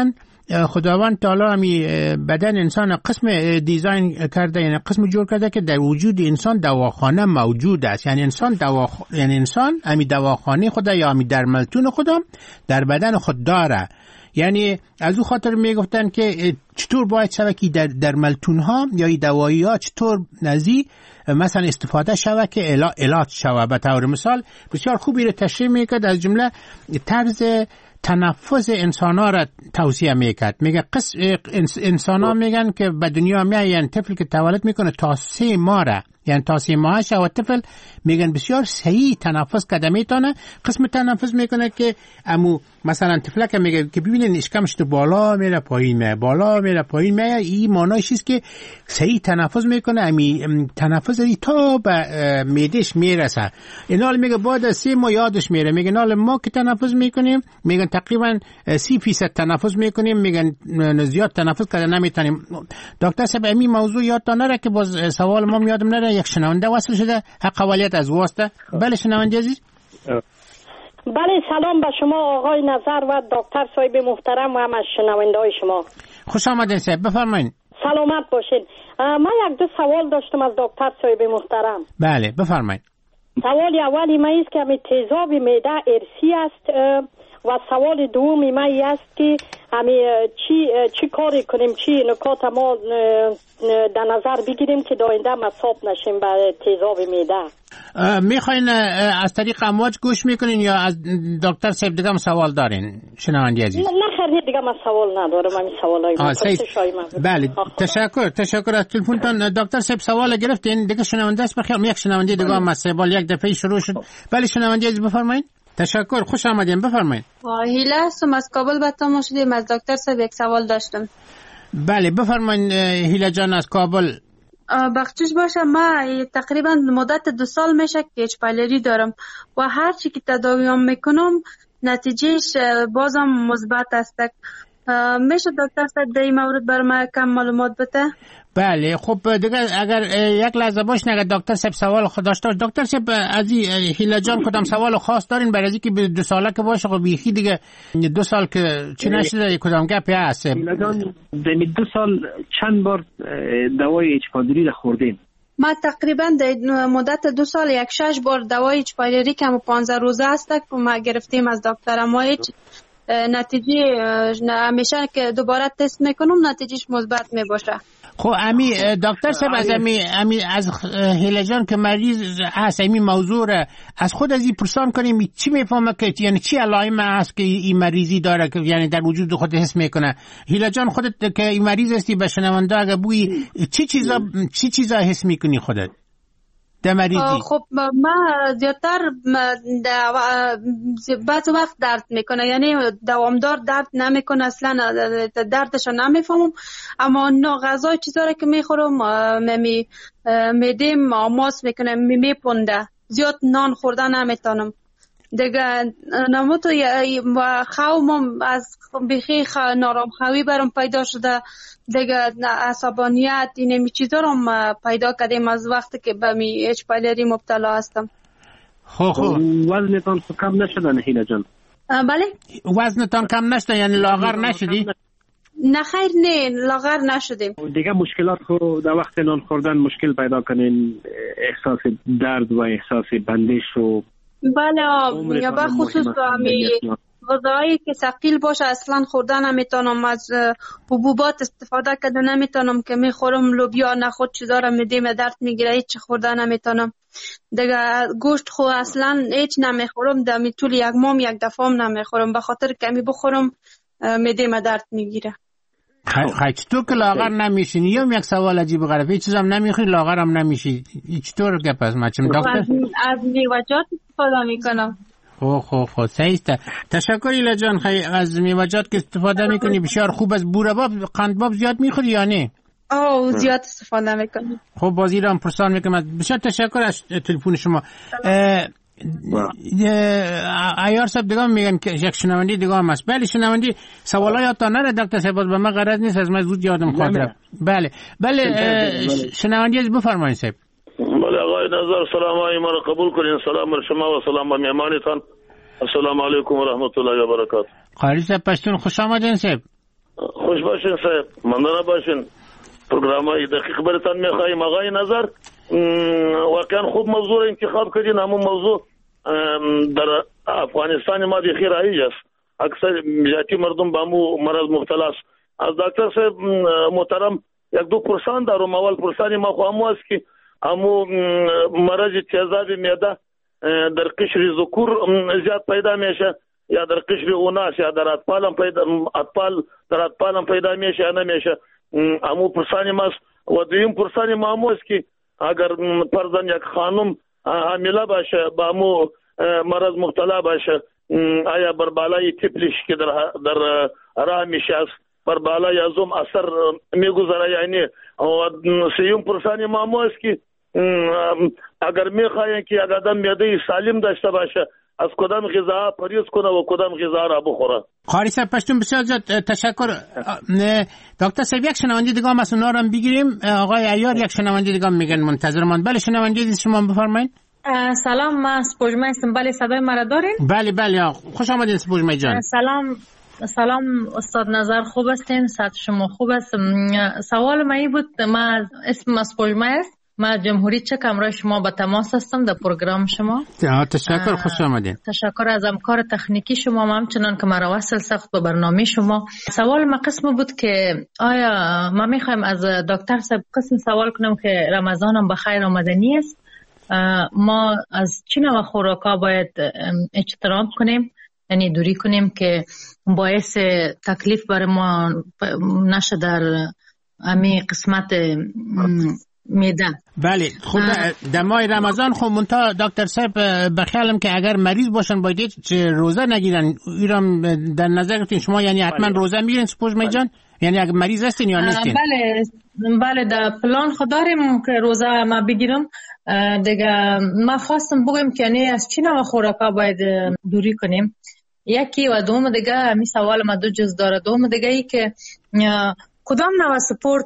خداوند تعالی همی بدن انسان قسم دیزاین کرده، یعنی قسم جور کرده که در وجود انسان دواخانه موجود است. یعنی انسان دوا یعنی انسان همی دواخانه خدا یا همی درملتون خدا در بدن خود داره. یعنی از او خاطر میگفتن که چطور باید شود که در درملتون ها یا دوایی ها چطور نزی مثلا استفاده شود که علاج شود. به طور مثال بسیار خوبی رو تشریح میکرد، از جمله طرز تنفس انسان ها را توصیه میکرد. میگه قسم انسان ها میگن که به دنیا میاین طفل که تولد میکنه تا سه ماه را، یعنی تا سه ماهش و طفل میگن بسیار صحیح تنفس کرده میتونه. قسم تنفس میکنه که امو مثلا طفل که میگه که ببینین اشکمش تو بالا میره پایین میره، بالا میره پایین میره، این معنیش است که صحیح تنفس میکنه. امی تنفس ای تا به معدهش میرسه. اینا میگه بعد از سه ماه یادش میره. میگن حالا ما که تنفس میکنیم میگن تقریبا سی فیصد تنفس میکنیم، میگن زیاد تنفس کرده نمیتونیم. دکتر صاحب امی موضوع یادتان نره که باز سوال ما یادم نره. یک شنونده وصل شده، حق قوالیت از واسطه. بله شنونده عزیز. بله سلام به شما آقای نظر و دکتر صاحب محترم و هم از شنونده های شما. خوش آمدین صاحب، بفرمایید. سلامت باشین. من یک دو سوال داشتم از دکتر صاحب محترم. بله بفرمایید. سوال اولی من است که همی تیزاب معده ارثی است و سوال دومی من است که همی چی چی کاری کنیم، چی نکات ما در نظر بگیریم که داینده مصاب نشیم به تیزاب معده. میخواین از طریق امواج گوش میکنین یا از دکتر صاحب دیگه هم سوال دارین شنونده عزیز؟ نه خیر دیگه من سوال ندارم، من سوالای من. بله تشکر تشکر از تلفنتون دکتر صاحب. سوال گرفتین دیگه شنونده است بخیر. یک شنونده دیگه هم از سوال یک دفعه شروع شد. بله شنونده عزیز بفرمایید. تشکر، خوش آمدین، بفرمایید. هیله هستم از کابل به تماس شدیم. از دکتر صاحب یک سوال داشتم. بله بفرمایید هیله جان از کابل. بخشش باشه من تقریبا مدت دو سال میشه که اچ پایلری دارم و هر چی که تداویم میکنم نتیجهش بازم مثبت است. میشه دکتر صاحب در این مورد بر من کم معلومات بده؟ بله خب دیگه اگر یک لحظه باش نگه دکتر صاحب سوال خود داشت. دکتر صاحب از هیله جان کدام سوال خاص دارین برای اینکه دو ساله که باشه خب بیخی دیگه دو سال که چی نشده کدام گپی هست؟ هیله جان در دو سال چند بار دوای اچ پایلری را خوردین؟ ما تقریبا در مدت دو سال یک شش بار دوای اچ پایلری که پانزده روزه است که ما گرفتیم از دکتر. ما هیچ نتیجه همیشه که دوباره تست میکنم نتیجهش مثبت میباشه. خب امی دکتر صاحب از امی, امی از هیله جان که مریض هست امی موضوع را از خود از این پرسان کنیم چی میفهمه که یعنی چی علائم هست که این مریضی داره که یعنی در وجود خود حس میکنه. هیله جان خودت که این مریض هستی به شنونده اگه بوی چی چیزا چی چیزا حس میکنی خودت در مریضی؟ خب من زیادتر بعض وقت درد میکنه، یعنی دوامدار درد نمیکنه اصلا، دردشو نمیفهمم. اما نوع غذای چیزا رو که میخورم می میدیم آماس میکنه میپونده، زیاد نان خوردن نمیتونم دیگه. نموتو و خوام از بخی نارام خوی برام پیدا شده دیگه، عصبانیت اینمی چیزا رو پیدا کردیم از وقتی که به می اچ پایلری مبتلا هستم. خب خب وزنتان کم نشده هیله جان؟ بله وزنتان کم نشده یعنی لاغر نشدی؟ نه خیر نه لاغر نشدیم. دیگه مشکلات خو در وقت نان خوردن مشکل پیدا کنین، احساس درد و احساس بندش و بله یا به خصوص می غذایی که ثقیل باشه اصلا خوردن نمیتونم، از حبوبات استفاده کرده نمیتونم که میخورم لوبیا نخود چیزا رو میدیم درد میگیره، هیچ خوردن نمیتونم دیگه. گوشت خو اصلا هیچ نمیخورم، در طول یک ماه یک دفعه هم نمیخورم، به خاطر کمی بخورم میدیم درد میگیره. خیلی چطور که لاغر نمیشین؟ یه یک سوال عجیب غریب، هیچ چیز هم نمیخوری لاغر هم نمیشی، چطور گپ است؟ مچم دکتر از میوه‌جات استفاده میکنم. خو خو خو سعیسته. تشکر هیله جان. خیلی از میوه‌جات که استفاده میکنی بسیار خوب. از بورباب قندباب زیاد میخوری یا نه؟ آه زیاد استفاده میکنی. خب بازی رو هم پرسان میکنم. بسیار تشکر از تلفن شما. ایار صاحب دیگه میگن که یک شنوندی دیگه هم هست. بله شنوندی سوالای یادتان نره دکتر صاحب، به من غرض نیست از من زود یادم خواهد رفت. بله بله شنوندی از بفرمایید صاحب. بله آقای نظر سلام های ما را قبول کنین. سلام بر شما و سلام بر میهمانتان. السلام علیکم و رحمت الله و برکاته. قاری صاحب پشتون خوش آمدین صاحب. خوش باشین صاحب، ممنون باشین. پروگرام های دقیق برتان میخواییم. آقای نظر واقعا خوب موضوع انتخاب کردین. همون موضوع در افغانستان ما دیگه رایج است. اکثر مجاتی مردم با مو مرض مبتلا است. از دکتر صاحب محترم یک دو پرسان دارم. اول پرسانی ما خو همو است که همو مرض تیزاب معده در قشر ذکور زیاد پیدا میشه یا در قشر اوناس یا در اطفال هم پیدا اطفال در اطفال هم پیدا میشه یا نمیشه. همو پرسانی ما است. و دویم پرسانی ما همو است که اگر فرضاً یک خانم حامله باشه با همو مرض مبتلا باشه، آیا بر بالای طفلش که در در راه میشه است بر بالای ازم اثر میگذاره یعنی؟ و سیوم پرسانی ما همو است که اگر میخواین که یک آدم معده سالم داشته باشه از کدام غذا پرهیز کنه و کدام غذا را بخوره. قاری صاحب پشتون بسیار زیاد تشکر. دکتر صاحب یک شنونده دیگه هم از اونها رو بگیریم. آقای عیار یک شنونده دیگه هم میگن منتظرمان. بله شنونده دیگه شما بفرمایید. سلام، من سپوږمۍ هستم. بله صدای مرا دارین؟ بله بله خوش آمدین سپوږمۍ جان. سلام سلام استاد نظر، خوب هستین؟ صحت شما خوب است؟ سوال من این بود، من اسم سپوږمۍ است، من جمهوری چک همراه شما به تماس هستم در پروگرام شما. تشکر، خوش آمدین. تشکر از همکار تکنیکی شما، من همچنان که مرا وصل سخت به برنامه شما. سوال ما قسم بود که آیا ما میخوایم از دکتر صاحب قسم سوال کنم که رمضان هم بخیر آمدنی است، ما از چه نوع خوراکا باید اجتناب کنیم، یعنی دوری کنیم که باعث تکلیف برای ما نشه در امی قسمت میده. بله خب در ماه رمضان خب منتها دکتر صاحب بخیالم که اگر مریض باشن باید روزه نگیرن. ایرام در نظر گرفتین شما، یعنی حتما روزه میگیرین سپوږمۍ جان؟ یعنی اگر مریض هستین یا نیستین؟ بله بله در پلان خود داریم که روزه ما بگیرم. دیگه ما خواستم بگم که یعنی از چی نوع خوراکا باید دوری کنیم. یکی و دوم دیگه می سوال ما دو جز داره. دوم دیگه ای که کدام نوع سپورت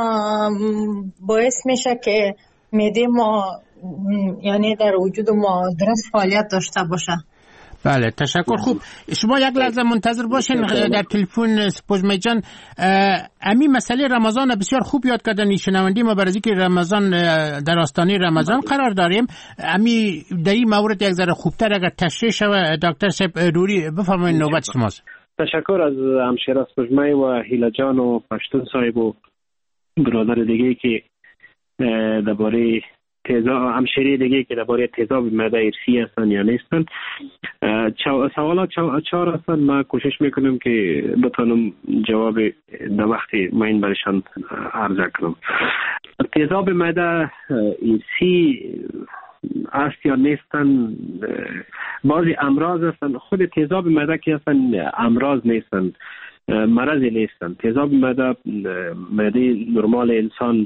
باعث میشه که معده ما یعنی در وجود ما درست فعالیت داشته باشه. بله تشکر. خوب شما یک لحظه منتظر باشین در تلفن سپوږمۍ جان. امی مسئله رمضان بسیار خوب یاد کردن این شنونده ما، برای که رمضان در آستانه رمضان قرار داریم. امی در این مورد یک ذره خوبتر اگر تشریح شود دکتر صاحب روری بفرمایید، نوبت شماست. تشکر از همشیره سپوږمۍ و هیله جان و پشتون صاحب و برادر دیگه که درباره تیزاب همشیره دیگه که درباره تیزاب معده ارثی هستن یا نیستن. سوالات چهار هستن، من کوشش میکنم که بتونم جواب در وقت ماین برشان عرضه کنم. تیزاب معده ارثی است یا نیستن؟ بعضی امراض هستن، خود تیزاب معده که هستن امراض نیستن، مرض نیستن. تیزاب معده معده نرمال انسان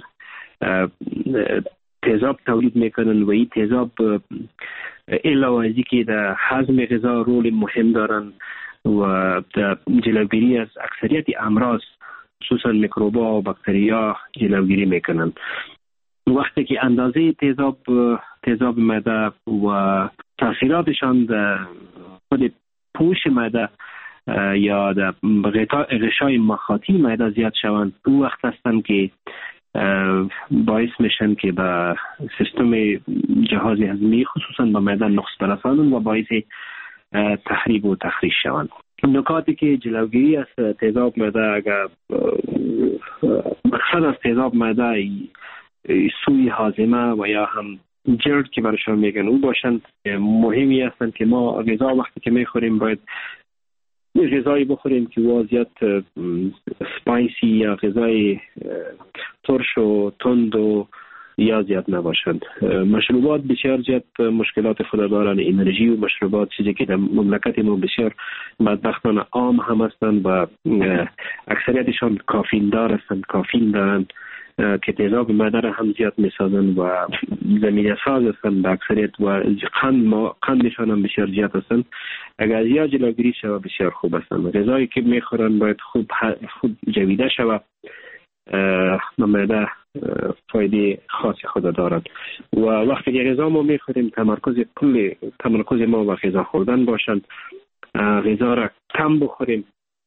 تیزاب تولید میکنن و این تیزاب علاوه از اینکه در هضم غذا رول مهم دارن و در جلوگیری از اکثریت امراض خصوصا میکروبا و باکتریا جلوگیری میکنن. وقتی که اندازه تیزاب تیزاب معده و تاثیراتشان در خود پوش معده یا در غشای مخاطی معده زیاد شوند، او وقت هستند که باعث میشن که به سیستم جهاز هضمی خصوصا به معده نقص برسانند و باعث تخریب و تخریش شوند. نکاتی که جلوگیری از تیزاب معده، اگر مقصد از تیزاب معده سوی هاضمه و یا هم جرد که برشان میگن او باشند، مهمی هستند که ما غذا وقتی که میخوریم باید غذایی بخوریم که واضحیت سپایسی یا غذای ترش و تند و یا زیاد نباشند. مشروبات بسیار زیاد مشکلات خود دارند. انرژی و مشروبات چیزی که در مملکت ما بسیار بدبختانه عام هم هستند و اکثریتشان کافین دار هستند، کافین دارند که تیزاب معده را هم زیاد میسازند و زمینه ساز هستند به اکثریت و قند قندشان هم بسیار زیاد هستند. اگر زیاد جلوگیری شود بسیار خوب هستند. غذایی که میخورن باید خوب خوب جویده شود، به معده فایده خاص خود دارد و وقتی که غذا ما میخوریم تمرکز کل تمرکز ما و غذا خوردن باشند. غذا را کم بخوریم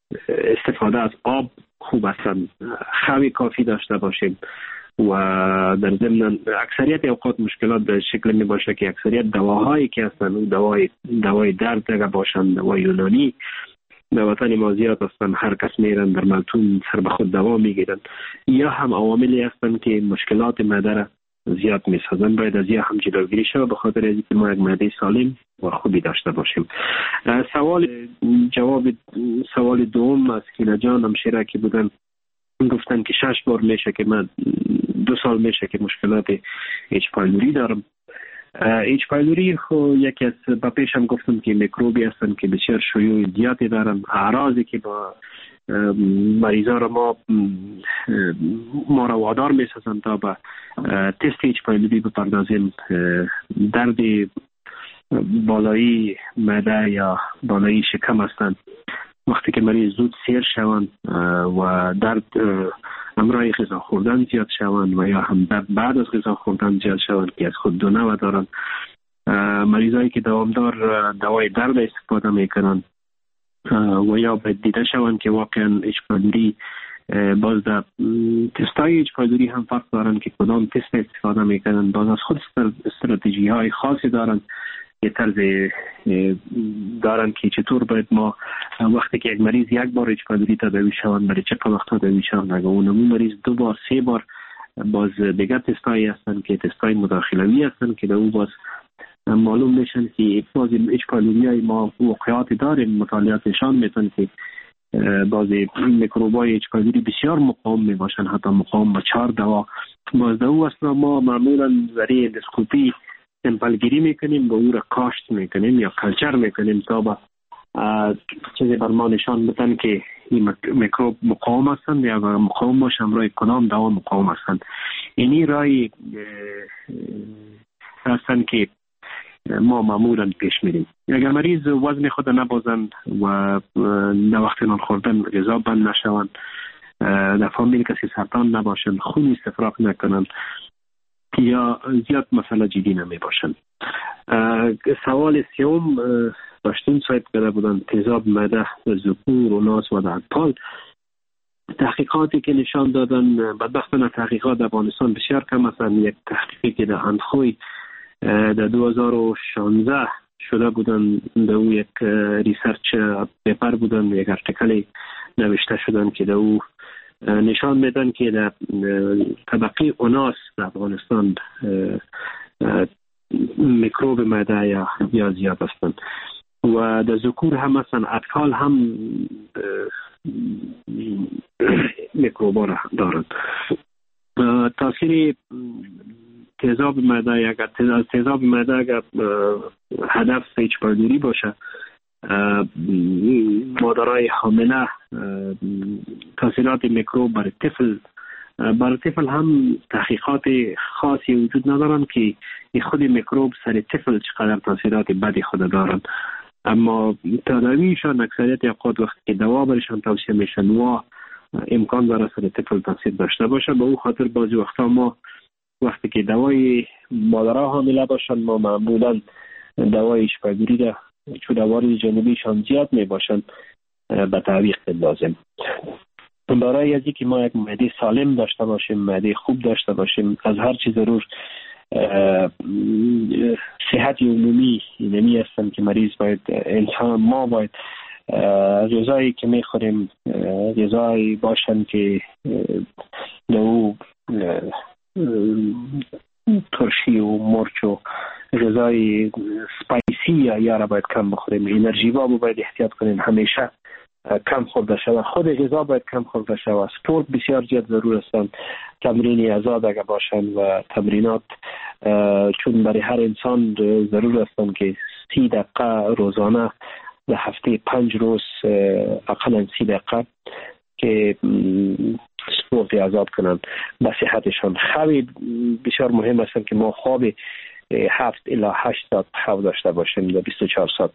استفاده از آب خوب هستند، خوی کافی داشته باشیم و در ضمن اکثریت اوقات مشکلات به شکل می باشه که اکثریت دواهایی که هستن دوای دوای درد اگر باشن دوای یونانی در وطن ما زیاد هستن، هر کس میرن در ملتون سر به خود دوا میگیرن، یا هم عواملی هستن که مشکلات معده را زیاد میسازن. باید از یا هم جلوگیری شود به خاطر اینکه ما یک معده سالم و خوبی داشته باشیم. سوال جواب سوال دوم از کینا جان همشیره که بودن گفتن که شش بار میشه که من دو سال میشه که مشکلات ایچ پایلوری دارم. ایچ پایلوری خو یکی از با پیشم گفتم که میکروبی هستن که بسیار شیوع زیادی دارن. اعراضی که با مریضا را ما ما را وادار میسازن تا به تست ایچ پایلوری بپردازیم. درد بالایی معده یا بالایی شکم هستن وقتی که مریض زود سیر شوند و درد همراه غذا خوردن زیاد شوند و یا هم درد بعد از غذا خوردن زیاد شوند که از خود دو نوع دارن. مریضایی که دوامدار دوای درد استفاده میکنن و یا باید دیده شوند که واقعا ایچ پایلوری باز در تستای ایچ پایلوری هم فرق دارن که کدام تست استفاده میکنن. باز از خود استراتژی های خاصی دارن، یه طرز دارن که چطور باید ما وقتی که یک مریض یک بار ایچ پایلوری تداوی شوند برای چه وقت تداوی شوند، اگر اون مریض دو بار سه بار باز دیگر تستایی هستن که تستای مداخلوی هستن که در او باز معلوم میشن که باز ایچ پایلوری های ما واقعاتی داریم. مطالعات نشان میدن که بعضی میکروبای ایچ پایلوری بسیار مقاوم می باشن، حتی مقاوم به چهار دوا. باز در او اصلا ما معمولا ذریعه اندوسکوپی سمپل گیری میکنیم، به او را کاشت میکنیم یا کلچر میکنیم تا با چیزی بر ما نشان بدن که این میکروب مقاوم هستند یا اگر مقاوم باشن رای کدام دوا مقاوم هستند. اینی رای هستند که ما معمولا پیش میریم. اگر مریض وزن خود نبازند و در وقت نان خوردن غذا بند نشوند، در فامیل کسی سرطان نباشند، خون استفراغ نکنند یا زیاد مسئله جدی نمی باشند. سوال سیوم داشتیم سایت کرده بودن تیزاب معده و ذکور و ناس و در اطفال. تحقیقاتی که نشان دادن بدبختانه تحقیقات در افغانستان بسیار کم هستند. یک تحقیقی که در اندخوی در دو هزار و شانزده شده بودن، در او یک ریسرچ پیپر بودن، یک ارتکلی نوشته شدن که در او نشان میدن که در طبقه اوناس در افغانستان میکروب معده یا یا زیاد هستند و در ذکور هم هستن، اطفال هم میکروبا را دارند. تاثیر تیزاب معده اگر تیزاب معده اگر هدف ایچ پایلوری باشه، مادرای حامله تاثیرات میکروب بر طفل بر طفل هم تحقیقات خاصی وجود ندارن که خود میکروب سر طفل چقدر تاثیرات بدی خود دارن، اما تداویشان اکثریت اوقات وقتی که دوا برشان توصیه میشن و امکان داره سر طفل تاثیر داشته باشه. به او خاطر بعضی وقتا ما وقتی که دوای مادرها حامله باشن ما معمولا دوای ایچ پایلوری را چون دوای جانبیشان زیاد می باشن به تعویق لازم. برای از اینکه ما یک معده سالم داشته باشیم، معده خوب داشته باشیم، از هر چیز ضرور صحت عمومی اینمی هستن که مریض باید انسان ما باید غذایی که میخوریم غذایی باشن که دو ترشی و مرچ و غذای سپایسی یا یا را باید کم بخوریم. انرژی با باید احتیاط کنیم، همیشه کم خورده شود، خود غذا باید کم خورده شود. سپورت بسیار زیاد ضرور هستند، تمرینی آزاد اگر باشن و تمرینات چون برای هر انسان ضرور هستند که سی دقیقه روزانه در هفته پنج روز اقلا سی دقیقه که سپورت آزاد کنند به صحتشان. خواب بسیار مهم است که ما خواب هفت الی هشت ساعت خواب داشته باشیم در بیست و چهار ساعت.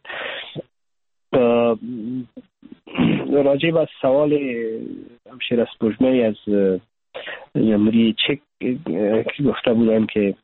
راجع به سوال همشیر اسپوجمه از یمری چک گفته بودن که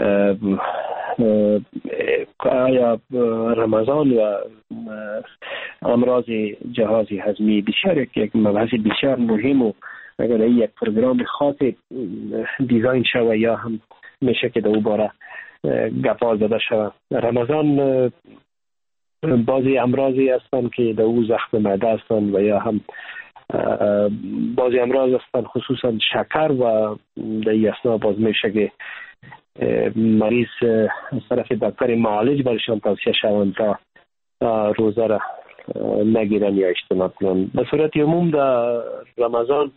آیا رمضان و امراض جهاز هضمی بسیار یک یک مبحث بسیار مهم و اگر یک پروگرام خاص دیزاین شود یا هم میشه که در او باره گپ زده شود. رمضان بعضی امراضی هستند که در او زخم معده هستند و یا هم بعضی امراض هستند خصوصا شکر و در این اثنا باز میشه که مریض از طرف دکتر معالج برشان توصیه شوند تا روزه را نگیرن یا اجتناب کنند. به صورت عموم در رمضان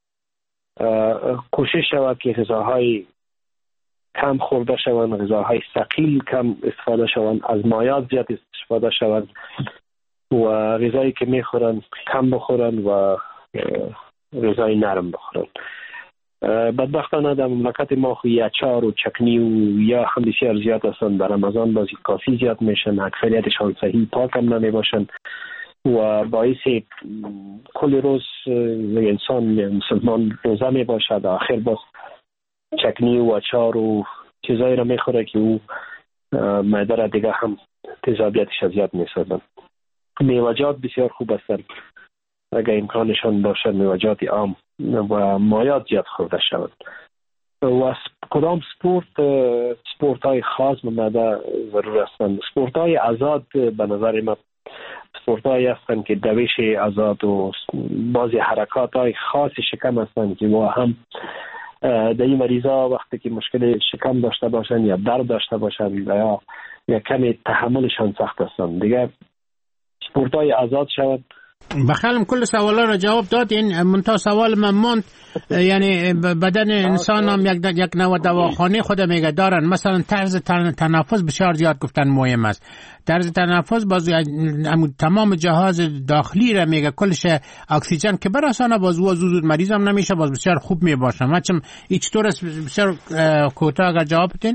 کوشش شود که غذاهای کم خورده شوند، غذاهای ثقیل کم استفاده شوند، از مایعات زیاد استفاده شوند و غذایی که میخورن کم بخورن و غذای نرم بخورن. بدبختانه در مملکت ما خوی اچار و چکنی و یا هم بسیار زیاد هستند. در رمضان بازی کافی زیاد میشن، اکثریتشان صحیح پاک هم نمی باشن و باعث کل روز انسان مسلمان روزه می باشد، آخر باز چکنی و اچار و چیزایی را میخوره که او معده را دیگه هم تیزابیتش زیاد میسازن. میوجات بسیار خوب هستند اگر امکانشان باشد، میوجات عام و مایعات زیاد خورده شود. و کدام سپورت سپورت های خاص به معده ضرور هستند. سپورت های آزاد به نظر ما سپورت های هستند که دویش آزاد و بعضی حرکات های خاص شکم هستند که و هم در این مریضا وقتی که مشکل شکم داشته باشند یا درد داشته باشند یا یا کمی تحملشان سخت هستند دیگه سپورت های آزاد شود. بخیرم کل سوالا را جواب دادین. منتها سوال من موند، یعنی بدن انسان هم یک یک نوع دواخانه خود میگه دارن. مثلا طرز تنفس بسیار زیاد گفتن مهم است. طرز تنفس باز تمام جهاز داخلی را میگه کلش اکسیژن که برسانه باز و زود مریض هم نمیشه، باز بسیار خوب میباشه. مچم هیچ طور بسیار کوتاه اگر جواب بدین.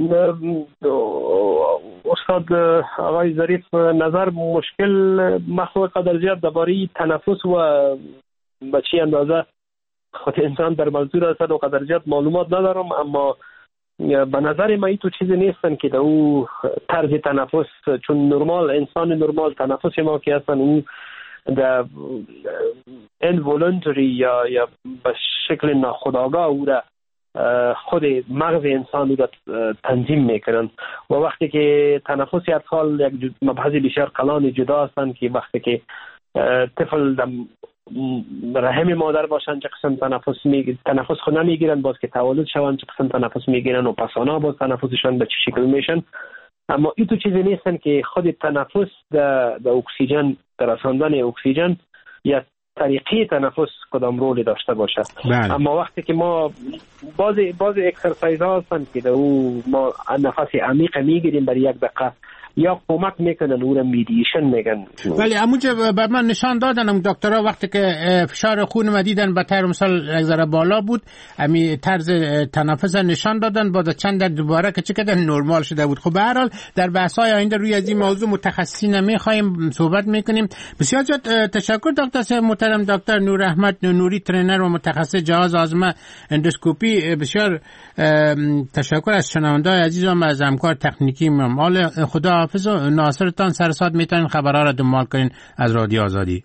استاد آقای ظریف نظر مشکل مخلوق قدر زیاد درباره تنفس و به چی اندازه خود انسان در موضوع هستند و قدر زیاد معلومات ندارم، اما به نظر من این تو چیزی نیستن که در او طرز تنفس، چون نرمال انسان نرمال تنفس ما که هستن اون در involuntary یا یا به شکل ناخودآگاه او را خود مغز انسان را تنظیم میکنند و وقتی که تنفس اطفال یک مبحث بسیار کلان جدا هستند که وقتی که طفل رحم مادر باشند چه قسم تنفس می تنفس خود نمیگیرن، باز که تولد شوند چه قسم تنفس میگیرن و پس آنها باز تنفسشان به چه شکل میشن. اما این تو چیزی نیستن که خود تنفس در اکسیژن، در رساندن اکسیژن یا طریقه تنفس کدام رولی داشته باشه. بله. اما وقتی که ما بعضی بعضی اکسرسایز ها هستن که در او ما نفس عمیق میگیریم برای یک دقیقه یا کمک میکنن او را میدیشن میگن. ولی همونجا به من نشان دادن دکترها وقتی که فشار خون ما دیدن به طور مثال یک ذره بالا بود، امی طرز تنفس نشان دادن، بعد چند در دوباره که چقدر نرمال شده بود. خب به هر حال در بحث‌های آینده روی از این موضوع متخصصین می‌خوایم صحبت میکنیم. بسیار زیاد تشکر دکتر صاحب محترم، دکتر نور احمد نوری، ترینر و متخصص جهاز هاضمه اندوسکوپی. بسیار تشکر از شنونده‌های عزیزم، از همکار تکنیکی مال خدا حافظ و ناصرتان. سرسات میتونین خبرها را دنبال کنین از رادیو آزادی.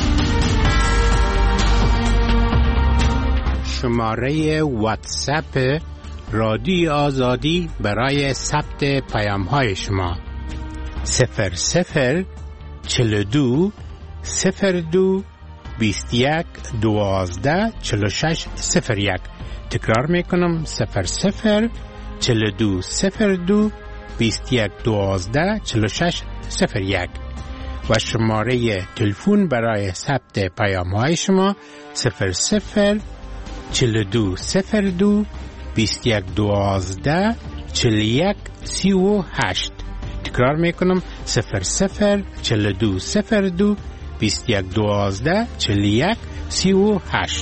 شماره واتساپ رادیو آزادی برای ثبت پیام های شما صفر صفر چل دو صفر دو بیست یک دوازده چل شش صفر یک. تکرار میکنم صفر صفر چل دو صفر دو بیست یک دوازده چل شش صفر یک و شماره تلفن برای ثبت پیام های شما صفر صفر چل دو صفر دو بیست یک دوازده چل یک سی و هشت. تکرار میکنم صفر صفر چل دو صفر دو بیست یک دوازده چل یک سی و هشت.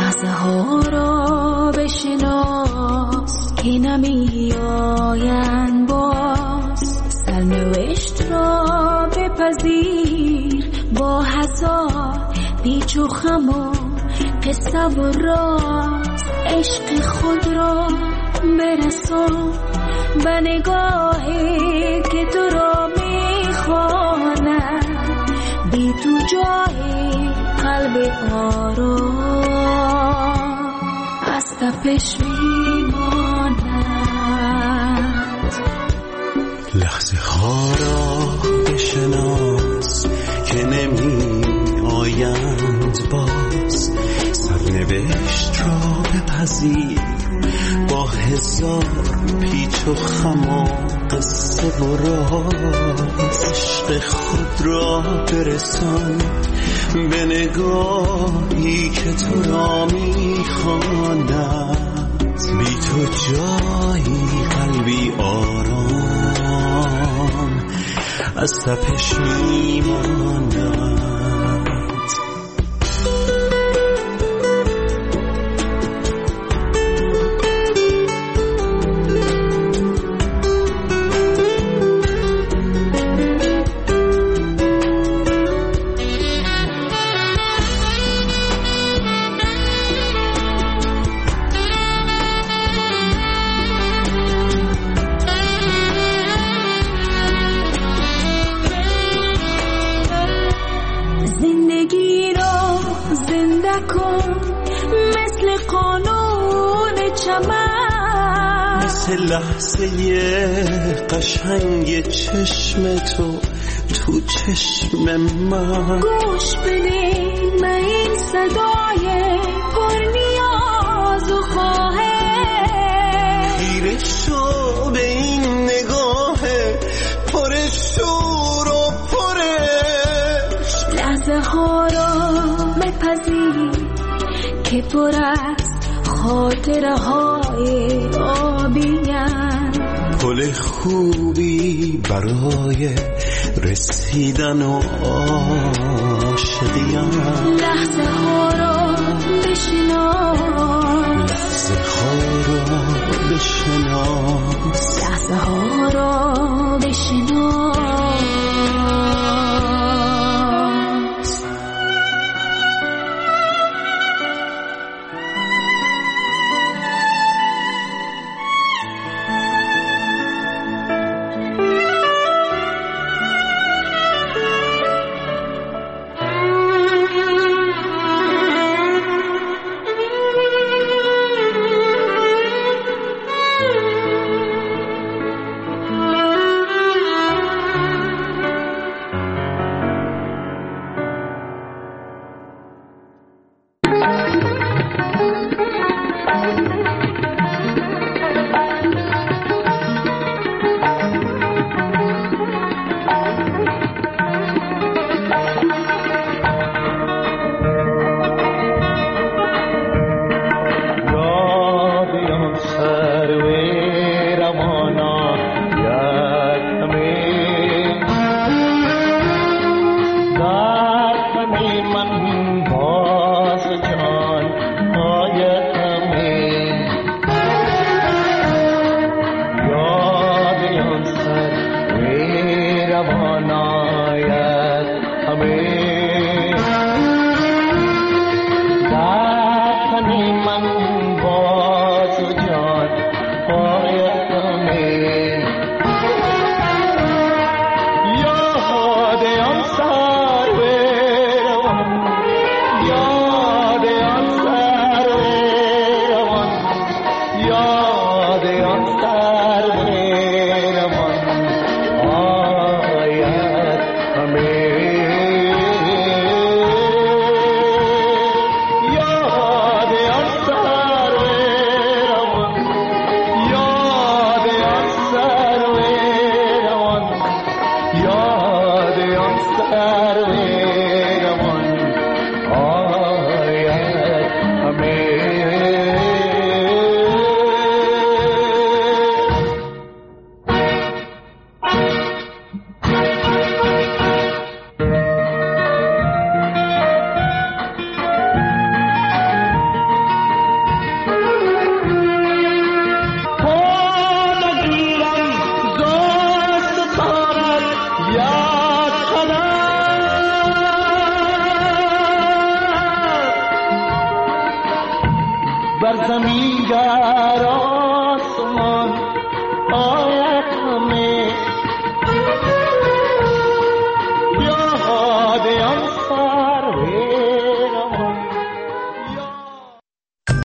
لحظه ها را بشناس که نمی آیند باز، سرنوشت را بپذیر با هزار پیچ و خم و قصه و راز. عشق خود را برسان به نگاهی که تو را میخواند، بی تو جای قلب آرام از تپش میماند. لحظه ها را بشناس که نمی آیند باز، سرنوشت را بپذیر با هزار پیچ و خم و قصه و راز. عشق خود را برسان به نگاهی که تو را میخواند، بی تو جایی قلبی آرام از تپش میماند. لحظه قشنگ چشم تو تو چشم من، گوش بده به این صدای پر نیاز و خواهش، خیره شو به این نگاه پر شور و پرش. لحظه ها را بپذیر که پر است خاطره های آبیان، گل خوبی برای رسیدن و عاشقیان. لحظه ها را بشناس، لحظه ها را بشناس، لحظه ها را بشناس. بر زمین گر آسمان آید همه یاد